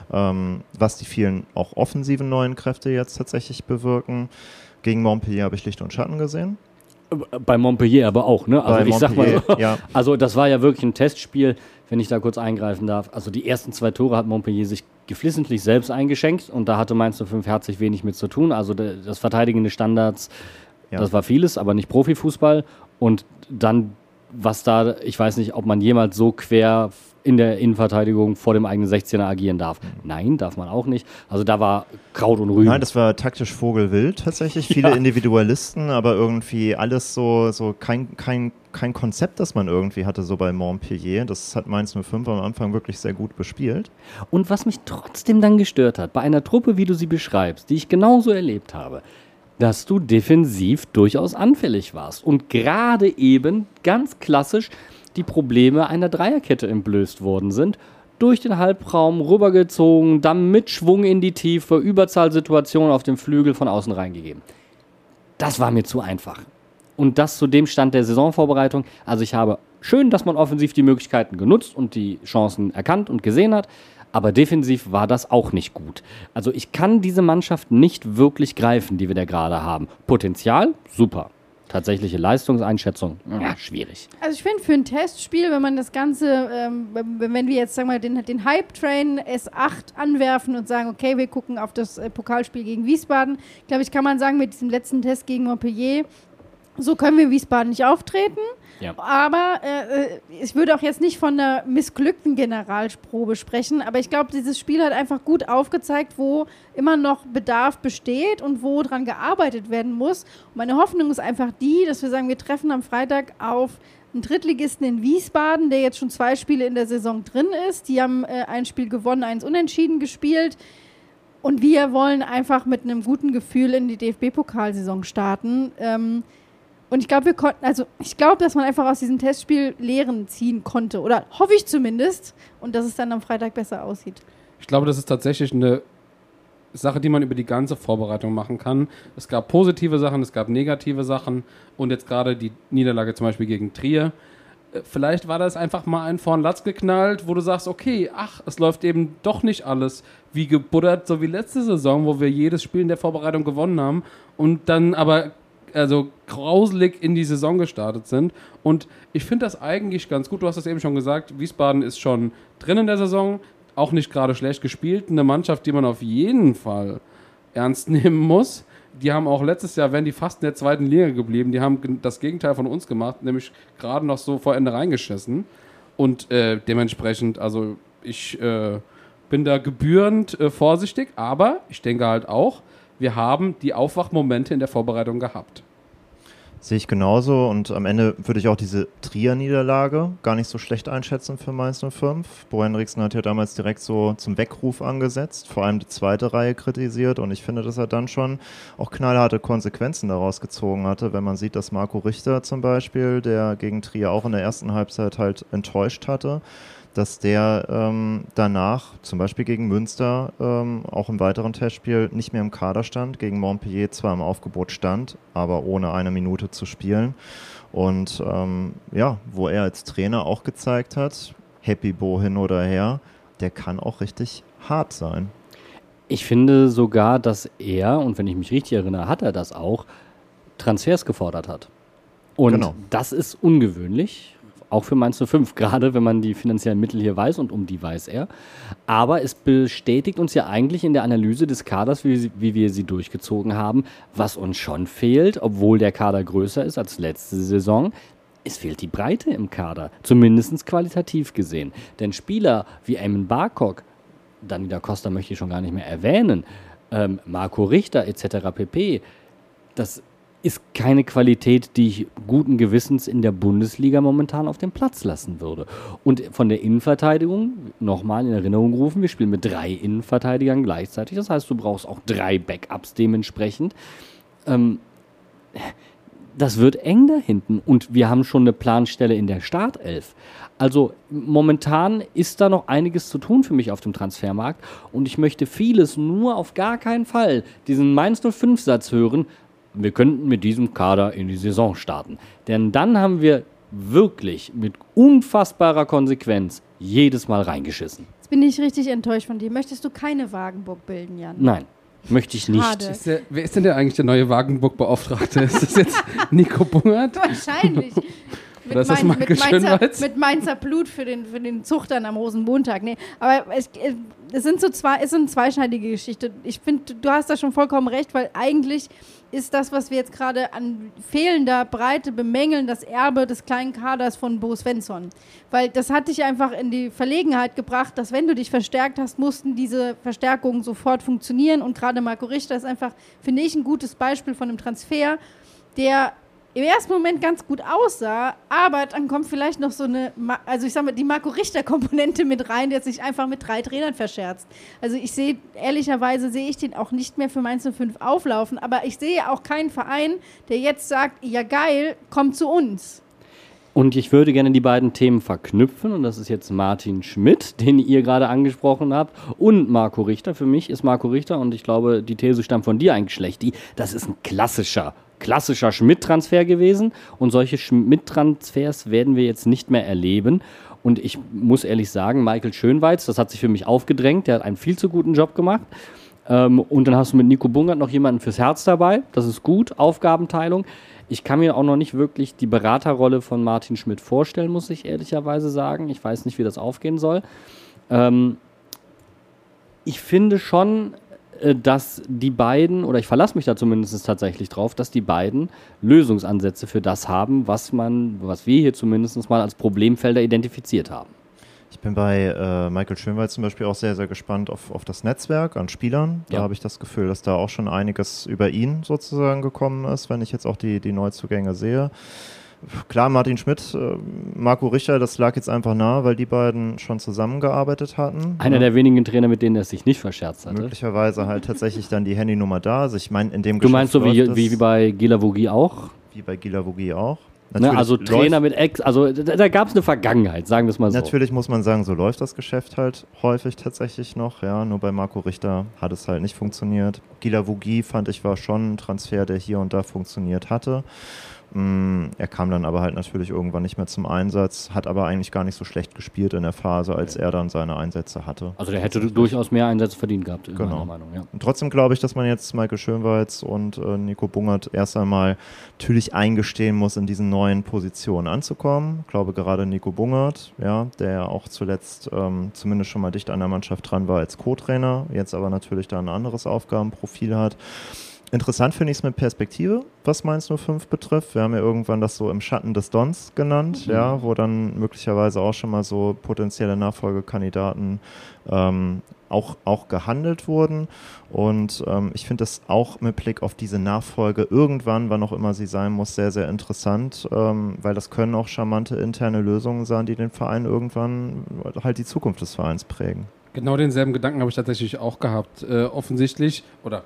was die vielen auch offensiven neuen Kräfte jetzt tatsächlich bewirken. Gegen Montpellier habe ich Licht und Schatten gesehen. Bei Montpellier aber auch, ne? Also ich sag mal so, ja. Also das war ja wirklich ein Testspiel, wenn ich da kurz eingreifen darf. Also die ersten 2 Tore hat Montpellier sich geflissentlich selbst eingeschenkt und da hatte Mainz 05 herzlich wenig mit zu tun. Also das Verteidigen des Standards, das war vieles, aber nicht Profifußball. Und dann, was da, ich weiß nicht, ob man jemals so quer in der Innenverteidigung vor dem eigenen 16er agieren darf. Nein, darf man auch nicht. Also da war Kraut und Rüben. Nein, das war taktisch vogelwild tatsächlich. Viele Individualisten, aber irgendwie alles so kein Konzept, das man irgendwie hatte, so bei Montpellier. Das hat Mainz 05 am Anfang wirklich sehr gut bespielt. Und was mich trotzdem dann gestört hat, bei einer Truppe, wie du sie beschreibst, die ich genauso erlebt habe, dass du defensiv durchaus anfällig warst. Und gerade eben ganz klassisch die Probleme einer Dreierkette entblößt worden sind, durch den Halbraum rübergezogen, dann mit Schwung in die Tiefe, Überzahlsituation auf dem Flügel von außen reingegeben. Das war mir zu einfach. Und das zu dem Stand der Saisonvorbereitung. Also ich habe schön, dass man offensiv die Möglichkeiten genutzt und die Chancen erkannt und gesehen hat, aber defensiv war das auch nicht gut. Also ich kann diese Mannschaft nicht wirklich greifen, die wir da gerade haben. Potenzial, super. Tatsächliche Leistungseinschätzung, schwierig. Also ich finde für ein Testspiel, wenn man das Ganze, wenn wir jetzt sagen wir den Hype-Train S8 anwerfen und sagen, okay, wir gucken auf das Pokalspiel gegen Wiesbaden, glaube ich, kann man sagen, mit diesem letzten Test gegen Montpellier, so können wir in Wiesbaden nicht auftreten. Ja. Aber ich würde auch jetzt nicht von einer missglückten Generalprobe sprechen, aber ich glaube, dieses Spiel hat einfach gut aufgezeigt, wo immer noch Bedarf besteht und wo dran gearbeitet werden muss. Und meine Hoffnung ist einfach die, dass wir sagen, wir treffen am Freitag auf einen Drittligisten in Wiesbaden, der jetzt schon 2 Spiele in der Saison drin ist. Die haben ein Spiel gewonnen, 1 unentschieden gespielt. Und wir wollen einfach mit einem guten Gefühl in die DFB-Pokalsaison starten. Und ich glaube, dass man einfach aus diesem Testspiel Lehren ziehen konnte. Oder hoffe ich zumindest. Und dass es dann am Freitag besser aussieht. Ich glaube, das ist tatsächlich eine Sache, die man über die ganze Vorbereitung machen kann. Es gab positive Sachen, es gab negative Sachen und jetzt gerade die Niederlage zum Beispiel gegen Trier. Vielleicht war das einfach mal ein vor den Latz geknallt, wo du sagst, okay, es läuft eben doch nicht alles wie gebuddert, so wie letzte Saison, wo wir jedes Spiel in der Vorbereitung gewonnen haben und dann aber grauselig in die Saison gestartet sind. Und ich finde das eigentlich ganz gut. Du hast es eben schon gesagt, Wiesbaden ist schon drin in der Saison, auch nicht gerade schlecht gespielt. Eine Mannschaft, die man auf jeden Fall ernst nehmen muss. Die haben auch letztes Jahr, wären die fast in der 2. Liga geblieben. Die haben das Gegenteil von uns gemacht, nämlich gerade noch so vor Ende reingeschissen. Und dementsprechend, also ich bin da gebührend vorsichtig, aber ich denke halt auch, wir haben die Aufwachmomente in der Vorbereitung gehabt. Sehe ich genauso und am Ende würde ich auch diese Trier-Niederlage gar nicht so schlecht einschätzen für Mainz 05. Bo Henriksen hat ja damals direkt so zum Weckruf angesetzt, vor allem die zweite Reihe kritisiert und ich finde, dass er dann schon auch knallharte Konsequenzen daraus gezogen hatte, wenn man sieht, dass Marco Richter zum Beispiel, der gegen Trier auch in der ersten Halbzeit halt enttäuscht hatte, dass der danach, zum Beispiel gegen Münster, auch im weiteren Testspiel nicht mehr im Kader stand, gegen Montpellier zwar im Aufgebot stand, aber ohne 1 Minute zu spielen. Und wo er als Trainer auch gezeigt hat, Happy Bo hin oder her, der kann auch richtig hart sein. Ich finde sogar, dass er, und wenn ich mich richtig erinnere, hat er das auch, Transfers gefordert hat. Und das ist ungewöhnlich. Auch für Mainz 05, gerade wenn man die finanziellen Mittel hier weiß und um die weiß er. Aber es bestätigt uns ja eigentlich in der Analyse des Kaders, wie wir sie durchgezogen haben, was uns schon fehlt, obwohl der Kader größer ist als letzte Saison. Es fehlt die Breite im Kader, zumindest qualitativ gesehen. Denn Spieler wie Eamon Barkok, Danny da Costa möchte ich schon gar nicht mehr erwähnen, Marco Richter etc. pp., das ist keine Qualität, die ich guten Gewissens in der Bundesliga momentan auf dem Platz lassen würde. Und von der Innenverteidigung, nochmal in Erinnerung rufen, wir spielen mit 3 Innenverteidigern gleichzeitig. Das heißt, du brauchst auch 3 Backups dementsprechend. Das wird eng da hinten. Und wir haben schon eine Planstelle in der Startelf. Also momentan ist da noch einiges zu tun für mich auf dem Transfermarkt. Und ich möchte vieles, nur auf gar keinen Fall diesen Mainz 05-Satz hören, wir könnten mit diesem Kader in die Saison starten. Denn dann haben wir wirklich mit unfassbarer Konsequenz jedes Mal reingeschissen. Jetzt bin ich richtig enttäuscht von dir. Möchtest du keine Wagenburg bilden, Jan? Nein, möchte ich nicht. Schade. Wer ist denn eigentlich der neue Wagenburg-Beauftragte? Ist das jetzt Nico Bungert? Wahrscheinlich. Oder ist das Michael Schönweiz? Mit Mainzer Blut für den Zuchtern am Rosenmontag. Nee, aber es ist eine zweischneidige Geschichte. Ich finde, du hast da schon vollkommen recht, weil eigentlich ist das, was wir jetzt gerade an fehlender Breite bemängeln, das Erbe des kleinen Kaders von Bo Svensson. Weil das hat dich einfach in die Verlegenheit gebracht, dass wenn du dich verstärkt hast, mussten diese Verstärkungen sofort funktionieren. Und gerade Marco Richter ist einfach, finde ich, ein gutes Beispiel von einem Transfer, der im ersten Moment ganz gut aussah, aber dann kommt vielleicht noch so eine, also ich sag mal, die Marco-Richter-Komponente mit rein, der sich einfach mit 3 Trainern verscherzt. Also ehrlicherweise sehe ich den auch nicht mehr für Mainz 05 auflaufen, aber ich sehe auch keinen Verein, der jetzt sagt, ja geil, komm zu uns. Und ich würde gerne die beiden Themen verknüpfen und das ist jetzt Martin Schmidt, den ihr gerade angesprochen habt, und Marco Richter. Für mich ist Marco Richter, und ich glaube, die These stammt von dir eigentlich schlecht, das ist ein klassischer Schmidt-Transfer gewesen und solche Schmidt-Transfers werden wir jetzt nicht mehr erleben. Und ich muss ehrlich sagen, Michael Schönweiz, das hat sich für mich aufgedrängt, der hat einen viel zu guten Job gemacht. Und dann hast du mit Nico Bungert noch jemanden fürs Herz dabei, das ist gut, Aufgabenteilung. Ich kann mir auch noch nicht wirklich die Beraterrolle von Martin Schmidt vorstellen, muss ich ehrlicherweise sagen. Ich weiß nicht, wie das aufgehen soll. Ich finde schon, dass die beiden, oder ich verlasse mich da zumindest tatsächlich drauf, dass die beiden Lösungsansätze für das haben, was wir hier zumindest mal als Problemfelder identifiziert haben. Ich bin bei Michael Schönweiz zum Beispiel auch sehr, sehr gespannt auf das Netzwerk an Spielern. Da habe ich das Gefühl, dass da auch schon einiges über ihn sozusagen gekommen ist, wenn ich jetzt auch die Neuzugänge sehe. Klar, Martin Schmidt, Marco Richter, das lag jetzt einfach nahe, weil die beiden schon zusammengearbeitet hatten. Einer der wenigen Trainer, mit denen er sich nicht verscherzt hatte. Möglicherweise halt tatsächlich dann die Handynummer da. Also ich meine, in dem Du meinst so Geschäft wie bei Gilavogi auch? Wie bei Gilavogi auch. Ne, also Trainer mit Ex, also da gab es eine Vergangenheit, sagen wir es mal so. Natürlich muss man sagen, so läuft das Geschäft halt häufig tatsächlich noch. Ja, nur bei Marco Richter hat es halt nicht funktioniert. Gilavogi fand ich war schon ein Transfer, der hier und da funktioniert hatte. Er kam dann aber halt natürlich irgendwann nicht mehr zum Einsatz, hat aber eigentlich gar nicht so schlecht gespielt in der Phase, als er dann seine Einsätze hatte. Also der hätte durchaus mehr Einsätze verdient gehabt, in genau. meiner Meinung. Ja. Und trotzdem glaube ich, dass man jetzt Michael Schönweiz und Nico Bungert erst einmal natürlich eingestehen muss, in diesen neuen Positionen anzukommen. Ich glaube gerade Nico Bungert, ja, der auch zuletzt zumindest schon mal dicht an der Mannschaft dran war als Co-Trainer, jetzt aber natürlich da ein anderes Aufgabenprofil hat. Interessant finde ich es mit Perspektive, was Mainz 05 betrifft. Wir haben ja irgendwann das so im Schatten des Dons genannt, ja, wo dann möglicherweise auch schon mal so potenzielle Nachfolgekandidaten auch gehandelt wurden. Und ich finde das auch mit Blick auf diese Nachfolge irgendwann, wann auch immer sie sein muss, sehr, sehr interessant, weil das können auch charmante interne Lösungen sein, die den Verein irgendwann halt die Zukunft des Vereins prägen. Genau denselben Gedanken habe ich tatsächlich auch gehabt. Offensichtlich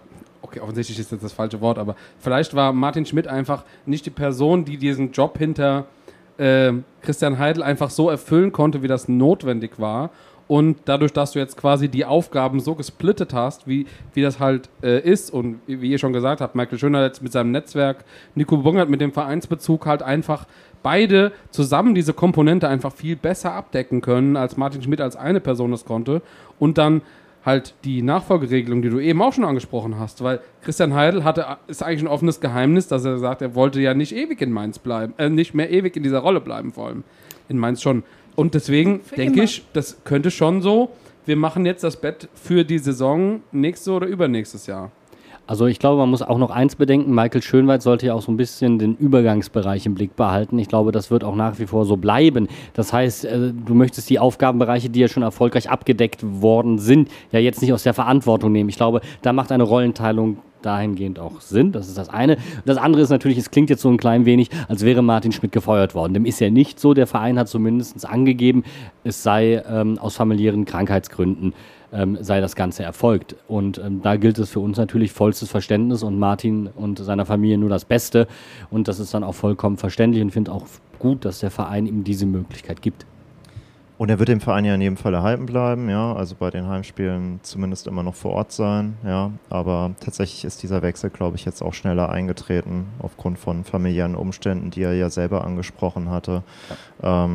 ist jetzt das falsche Wort, aber vielleicht war Martin Schmidt einfach nicht die Person, die diesen Job hinter Christian Heidel einfach so erfüllen konnte, wie das notwendig war. Und dadurch, dass du jetzt quasi die Aufgaben so gesplittet hast, wie das halt ist und wie ihr schon gesagt habt, Michael Schöner jetzt mit seinem Netzwerk, Nico Bungert mit dem Vereinsbezug halt einfach beide zusammen diese Komponente einfach viel besser abdecken können, als Martin Schmidt als eine Person das konnte. Und dann halt die Nachfolgeregelung, die du eben auch schon angesprochen hast, weil Christian Heidel ist eigentlich ein offenes Geheimnis, dass er sagt, er wollte ja nicht ewig in Mainz bleiben, nicht mehr ewig in dieser Rolle bleiben, vor allem in Mainz schon. Und deswegen denke ich, das könnte schon so, wir machen jetzt das Bett für die Saison nächstes oder übernächstes Jahr. Also ich glaube, man muss auch noch eins bedenken, Michael Schönweiz sollte ja auch so ein bisschen den Übergangsbereich im Blick behalten. Ich glaube, das wird auch nach wie vor so bleiben. Das heißt, du möchtest die Aufgabenbereiche, die ja schon erfolgreich abgedeckt worden sind, ja jetzt nicht aus der Verantwortung nehmen. Ich glaube, da macht eine Rollenteilung dahingehend auch Sinn. Das ist das eine. Das andere ist natürlich, es klingt jetzt so ein klein wenig, als wäre Martin Schmidt gefeuert worden. Dem ist ja nicht so. Der Verein hat zumindest angegeben, es sei aus familiären Krankheitsgründen sei das Ganze erfolgt. Und da gilt es für uns natürlich vollstes Verständnis und Martin und seiner Familie nur das Beste. Und das ist dann auch vollkommen verständlich und finde auch gut, dass der Verein ihm diese Möglichkeit gibt. Und er wird dem Verein ja in jedem Fall erhalten bleiben, ja, also bei den Heimspielen zumindest immer noch vor Ort sein, ja, aber tatsächlich ist dieser Wechsel, glaube ich, jetzt auch schneller eingetreten, aufgrund von familiären Umständen, die er ja selber angesprochen hatte. Ja.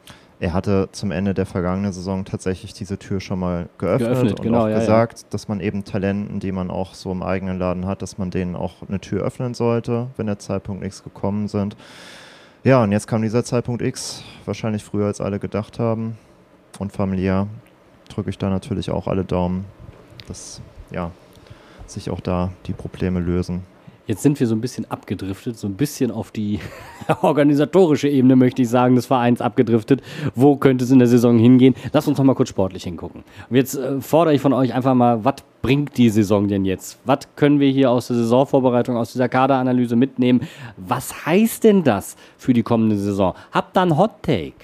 Er hatte zum Ende der vergangenen Saison tatsächlich diese Tür schon mal geöffnet und genau, auch gesagt, dass man eben Talenten, die man auch so im eigenen Laden hat, dass man denen auch eine Tür öffnen sollte, wenn der Zeitpunkt X gekommen sind. Ja, und jetzt kam dieser Zeitpunkt X, wahrscheinlich früher als alle gedacht haben. Und familiär drücke ich da natürlich auch alle Daumen, dass ja, sich auch da die Probleme lösen. Jetzt sind wir so ein bisschen abgedriftet, so ein bisschen auf die organisatorische Ebene, möchte ich sagen, des Vereins abgedriftet. Wo könnte es in der Saison hingehen? Lasst uns noch mal kurz sportlich hingucken. Und jetzt fordere ich von euch einfach mal, was bringt die Saison denn jetzt? Was können wir hier aus der Saisonvorbereitung, aus dieser Kaderanalyse mitnehmen? Was heißt denn das für die kommende Saison? Habt ihr einen Hot Take?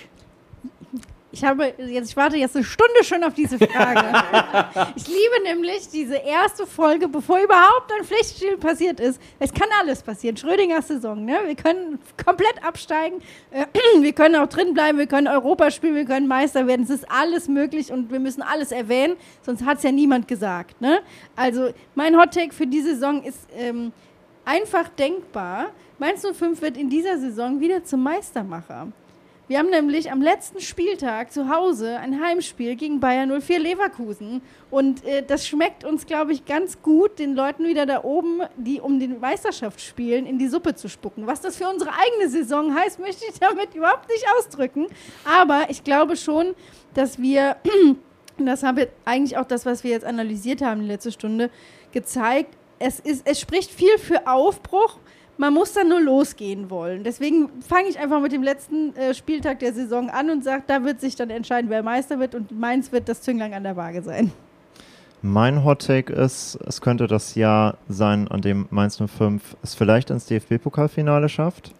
Ich warte jetzt eine Stunde schon auf diese Frage. Ich liebe nämlich diese erste Folge, bevor überhaupt ein Pflichtspiel passiert ist. Es kann alles passieren. Schrödingers Saison, ne? Wir können komplett absteigen. Wir können auch drin bleiben. Wir können Europa spielen. Wir können Meister werden. Es ist alles möglich und wir müssen alles erwähnen. Sonst hat es ja niemand gesagt, ne? Also mein Hot-Take für die Saison ist einfach denkbar. Mainz 05 wird in dieser Saison wieder zum Meistermacher. Wir haben nämlich am letzten Spieltag zu Hause ein Heimspiel gegen Bayer 04 Leverkusen. Und das schmeckt uns, glaube ich, ganz gut, den Leuten wieder da oben, die um die Meisterschaft spielen, in die Suppe zu spucken. Was das für unsere eigene Saison heißt, möchte ich damit überhaupt nicht ausdrücken. Aber ich glaube schon, dass wir, das habe eigentlich auch das, was wir jetzt analysiert haben in der letzten Stunde, gezeigt, es spricht viel für Aufbruch. Man muss dann nur losgehen wollen. Deswegen fange ich einfach mit dem letzten Spieltag der Saison an und sage, da wird sich dann entscheiden, wer Meister wird. Und Mainz wird das Zünglein an der Waage sein. Mein Hot-Take ist, es könnte das Jahr sein, an dem Mainz 05 es vielleicht ins DFB-Pokalfinale schafft.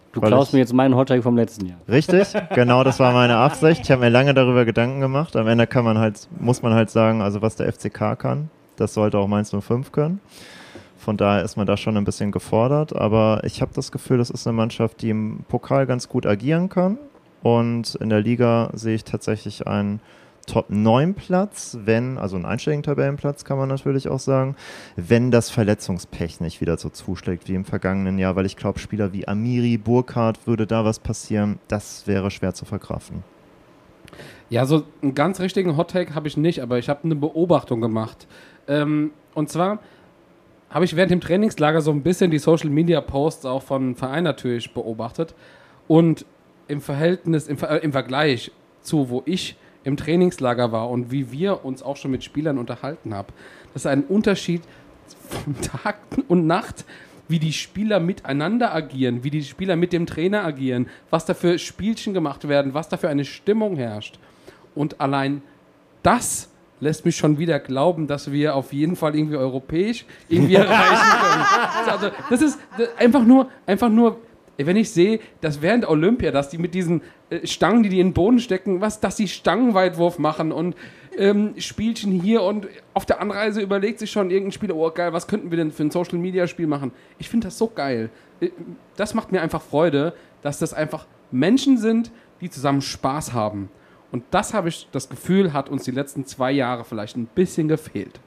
Du klaust mir jetzt meinen Hottake vom letzten Jahr. Richtig, genau, das war meine Absicht. Ich habe mir lange darüber Gedanken gemacht. Am Ende muss man halt sagen, also was der FCK kann, das sollte auch Mainz 05 können. Von daher ist man da schon ein bisschen gefordert. Aber ich habe das Gefühl, das ist eine Mannschaft, die im Pokal ganz gut agieren kann. Und in der Liga sehe ich tatsächlich einen Top-9-Platz, also einen einstelligen Tabellenplatz kann man natürlich auch sagen, wenn das Verletzungspech nicht wieder so zuschlägt wie im vergangenen Jahr, weil ich glaube, Spieler wie Amiri, Burkhardt, würde da was passieren, das wäre schwer zu verkraften. Ja, so einen ganz richtigen Hot-Take habe ich nicht, aber ich habe eine Beobachtung gemacht. Und zwar habe ich während dem Trainingslager so ein bisschen die Social-Media-Posts auch von Verein natürlich beobachtet und im Vergleich zu, wo ich im Trainingslager war und wie wir uns auch schon mit Spielern unterhalten haben. Das ist ein Unterschied von Tag und Nacht, wie die Spieler miteinander agieren, wie die Spieler mit dem Trainer agieren, was da für Spielchen gemacht werden, was da für eine Stimmung herrscht. Und allein das lässt mich schon wieder glauben, dass wir auf jeden Fall irgendwie europäisch irgendwie erreichen können. Also, das ist einfach nur, wenn ich sehe, dass während Olympia, dass die mit diesen Stangen, die in den Boden stecken, dass die Stangenweitwurf machen und Spielchen hier und auf der Anreise überlegt sich schon irgendein Spieler, oh geil, was könnten wir denn für ein Social-Media-Spiel machen? Ich finde das so geil. Das macht mir einfach Freude, dass das einfach Menschen sind, die zusammen Spaß haben. Und das habe ich das Gefühl, hat uns die letzten 2 Jahre vielleicht ein bisschen gefehlt.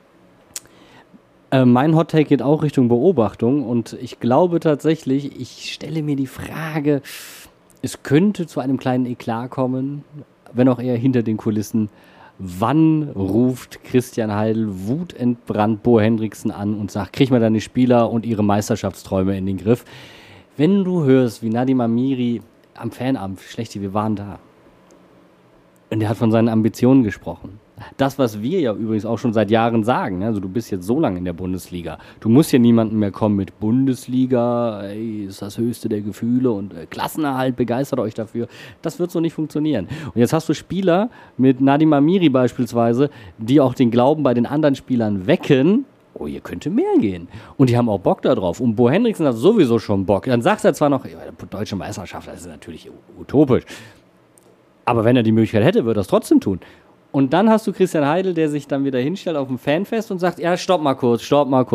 Mein Hot-Take geht auch Richtung Beobachtung und ich glaube tatsächlich, ich stelle mir die Frage, es könnte zu einem kleinen Eklat kommen, wenn auch eher hinter den Kulissen. Wann ruft Christian Heidel wutentbrannt Bo Hendricksen an und sagt, krieg mal deine Spieler und ihre Meisterschaftsträume in den Griff? Wenn du hörst, wie Nadim Amiri am Fanabend, Schlechti, wir waren da. Und er hat von seinen Ambitionen gesprochen. Das, was wir ja übrigens auch schon seit Jahren sagen, also du bist jetzt so lange in der Bundesliga, du musst hier niemanden mehr kommen mit Bundesliga, ey, ist das höchste der Gefühle und Klassenerhalt, begeistert euch dafür. Das wird so nicht funktionieren. Und jetzt hast du Spieler mit Nadim Amiri beispielsweise, die auch den Glauben bei den anderen Spielern wecken, oh, hier könnte mehr gehen. Und die haben auch Bock da drauf. Und Bo Hendricksen hat sowieso schon Bock. Dann sagt er zwar noch, deutsche Meisterschaft, das ist natürlich utopisch. Aber wenn er die Möglichkeit hätte, würde er es trotzdem tun. Und dann hast du Christian Heidel, der sich dann wieder hinstellt auf dem Fanfest und sagt, ja, stopp mal kurz.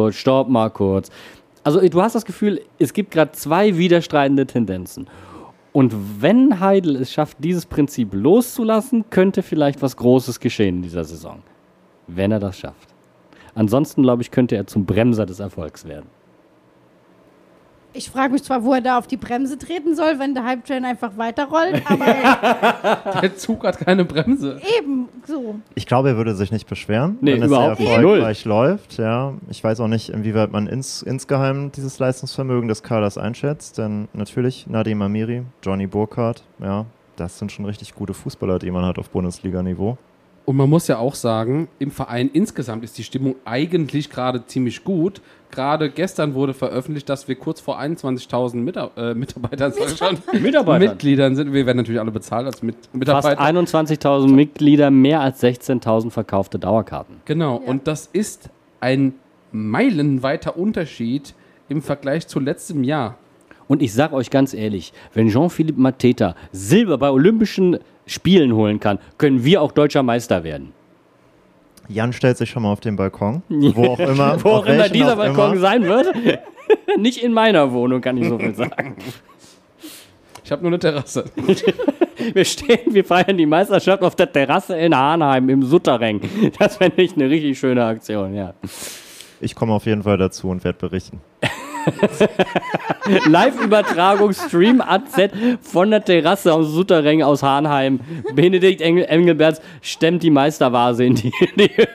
Also du hast das Gefühl, es gibt gerade 2 widerstreitende Tendenzen. Und wenn Heidel es schafft, dieses Prinzip loszulassen, könnte vielleicht was Großes geschehen in dieser Saison. Wenn er das schafft. Ansonsten, glaube ich, könnte er zum Bremser des Erfolgs werden. Ich frage mich zwar, wo er da auf die Bremse treten soll, wenn der Hype-Train einfach weiterrollt, aber Der Zug hat keine Bremse. eben so. Ich glaube, er würde sich nicht beschweren, Nee, wenn es überhaupt nicht. erfolgreich läuft. Ja. Ich weiß auch nicht, inwieweit man insgeheim dieses Leistungsvermögen des Kaders einschätzt, denn natürlich Nadim Amiri, Johnny Burkhardt, ja, das sind schon richtig gute Fußballer, die man hat auf Bundesliga-Niveau. Und man muss ja auch sagen, im Verein insgesamt ist die Stimmung eigentlich gerade ziemlich gut. Gerade gestern wurde veröffentlicht, dass wir kurz vor 21.000 Mitarbeitern Mitgliedern sind. Wir werden natürlich alle bezahlt als Mitarbeiter. Fast 21.000 Mitglieder, mehr als 16.000 verkaufte Dauerkarten. Genau, Ja. und das ist ein meilenweiter Unterschied im Vergleich zu letztem Jahr. Und ich sage euch ganz ehrlich, wenn Jean-Philippe Mateta Silber bei Olympischen Spielen holen kann, können wir auch deutscher Meister werden. Jan stellt sich schon mal auf den Balkon, wo auch immer. Wo auch immer welchen dieser auch Balkon immer. sein wird. Nicht in meiner Wohnung, kann ich so viel sagen. Ich habe nur eine Terrasse. Wir feiern die Meisterschaft auf der Terrasse in Arnheim im Suttereng. Das fände ich eine richtig schöne Aktion, ja. Ich komme auf jeden Fall dazu und werde berichten. Live-Übertragung, Stream AZ von der Terrasse aus Suttereng aus Arnheim. Benedikt Engelberts stemmt die Meistervase in die Höhe.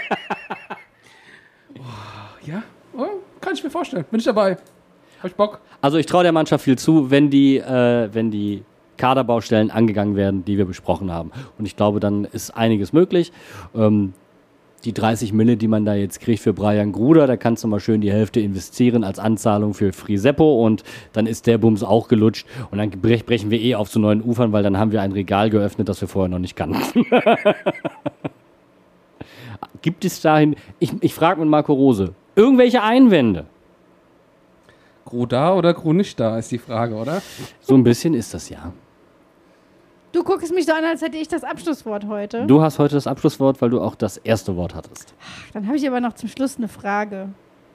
Ja, oh, kann ich mir vorstellen. Bin ich dabei. Hab ich Bock. Also ich traue der Mannschaft viel zu, wenn die Kaderbaustellen angegangen werden, die wir besprochen haben. Und ich glaube, dann ist einiges möglich. Die 30 Mille, die man da jetzt kriegt für Brian Gruder, da kannst du mal schön die Hälfte investieren als Anzahlung für Friseppo und dann ist der Bums auch gelutscht und dann brechen wir auf zu neuen Ufern, weil dann haben wir ein Regal geöffnet, das wir vorher noch nicht kannten. Gibt es dahin, ich frage mit Marco Rose, irgendwelche Einwände? Crew da oder Crew nicht da, ist die Frage, oder? So ein bisschen ist das ja. Du guckst mich so an, als hätte ich das Abschlusswort heute. Du hast heute das Abschlusswort, weil du auch das erste Wort hattest. Dann habe ich aber noch zum Schluss eine Frage.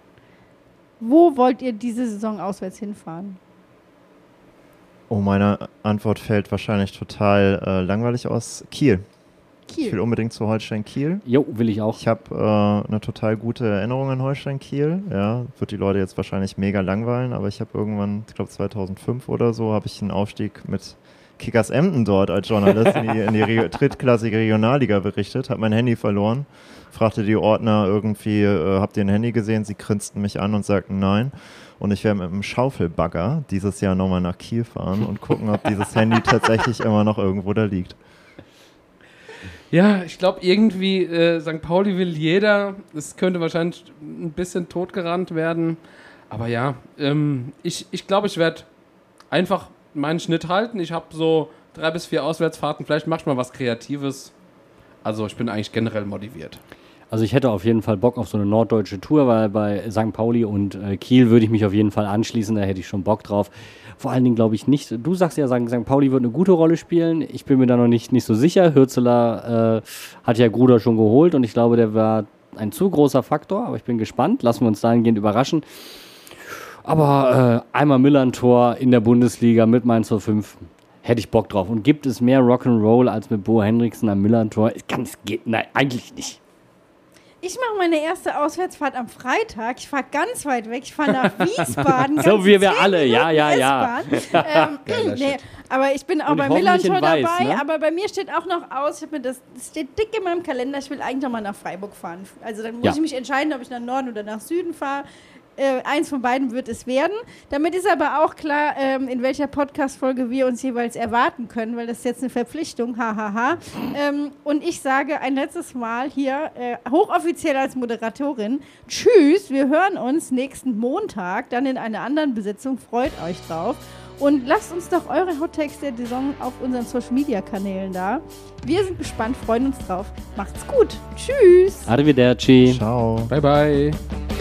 Wo wollt ihr diese Saison auswärts hinfahren? Oh, meine Antwort fällt wahrscheinlich total langweilig aus. Kiel. Ich will unbedingt zu Holstein Kiel. Jo, will ich auch. Ich habe eine total gute Erinnerung an Holstein Kiel. Ja, wird die Leute jetzt wahrscheinlich mega langweilen, aber ich habe irgendwann, ich glaube 2005 oder so, habe ich einen Aufstieg mit Kickers Emden dort als Journalist in die drittklassige Regionalliga berichtet, habe mein Handy verloren, fragte die Ordner irgendwie, habt ihr ein Handy gesehen? Sie grinsten mich an und sagten nein. Und ich werde mit einem Schaufelbagger dieses Jahr nochmal nach Kiel fahren und gucken, ob dieses Handy tatsächlich immer noch irgendwo da liegt. Ja, ich glaube irgendwie, St. Pauli will jeder. Es könnte wahrscheinlich ein bisschen totgerannt werden. Aber ja, ich glaube, ich werde einfach meinen Schnitt halten. Ich habe so 3 bis 4 Auswärtsfahrten. Vielleicht mach ich mal was Kreatives. Also ich bin eigentlich generell motiviert. Also ich hätte auf jeden Fall Bock auf so eine norddeutsche Tour, weil bei St. Pauli und Kiel würde ich mich auf jeden Fall anschließen, da hätte ich schon Bock drauf. Vor allen Dingen glaube ich nicht, du sagst ja, St. Pauli wird eine gute Rolle spielen, ich bin mir da noch nicht so sicher. Hürzeler hat ja Gruder schon geholt und ich glaube, der war ein zu großer Faktor, aber ich bin gespannt, lassen wir uns dahingehend überraschen. Aber einmal Millern-Tor in der Bundesliga mit Mainz 05. Hätte ich Bock drauf. Und gibt es mehr Rock'n'Roll als mit Bo Henriksen am Millern-Tor? Nein, eigentlich nicht. Ich mache meine erste Auswärtsfahrt am Freitag. Ich fahre ganz weit weg. Ich fahre nach Wiesbaden. So wie wir alle, ja. Nee, aber ich bin auch bei Millern-Tor dabei. Ne? Aber bei mir steht auch noch aus, das steht dick in meinem Kalender, ich will eigentlich noch mal nach Freiburg fahren. Also dann muss ich mich entscheiden, ob ich nach Norden oder nach Süden fahre. Eins von beiden wird es werden. Damit ist aber auch klar, in welcher Podcast-Folge wir uns jeweils erwarten können, weil das ist jetzt eine Verpflichtung, hahaha. Und ich sage ein letztes Mal hier, hochoffiziell als Moderatorin, tschüss, wir hören uns nächsten Montag, dann in einer anderen Besetzung, freut euch drauf. Und lasst uns doch eure Hot-Takes der Saison auf unseren Social-Media-Kanälen da. Wir sind gespannt, freuen uns drauf. Macht's gut. Tschüss. Arrivederci. Ciao. Bye, bye.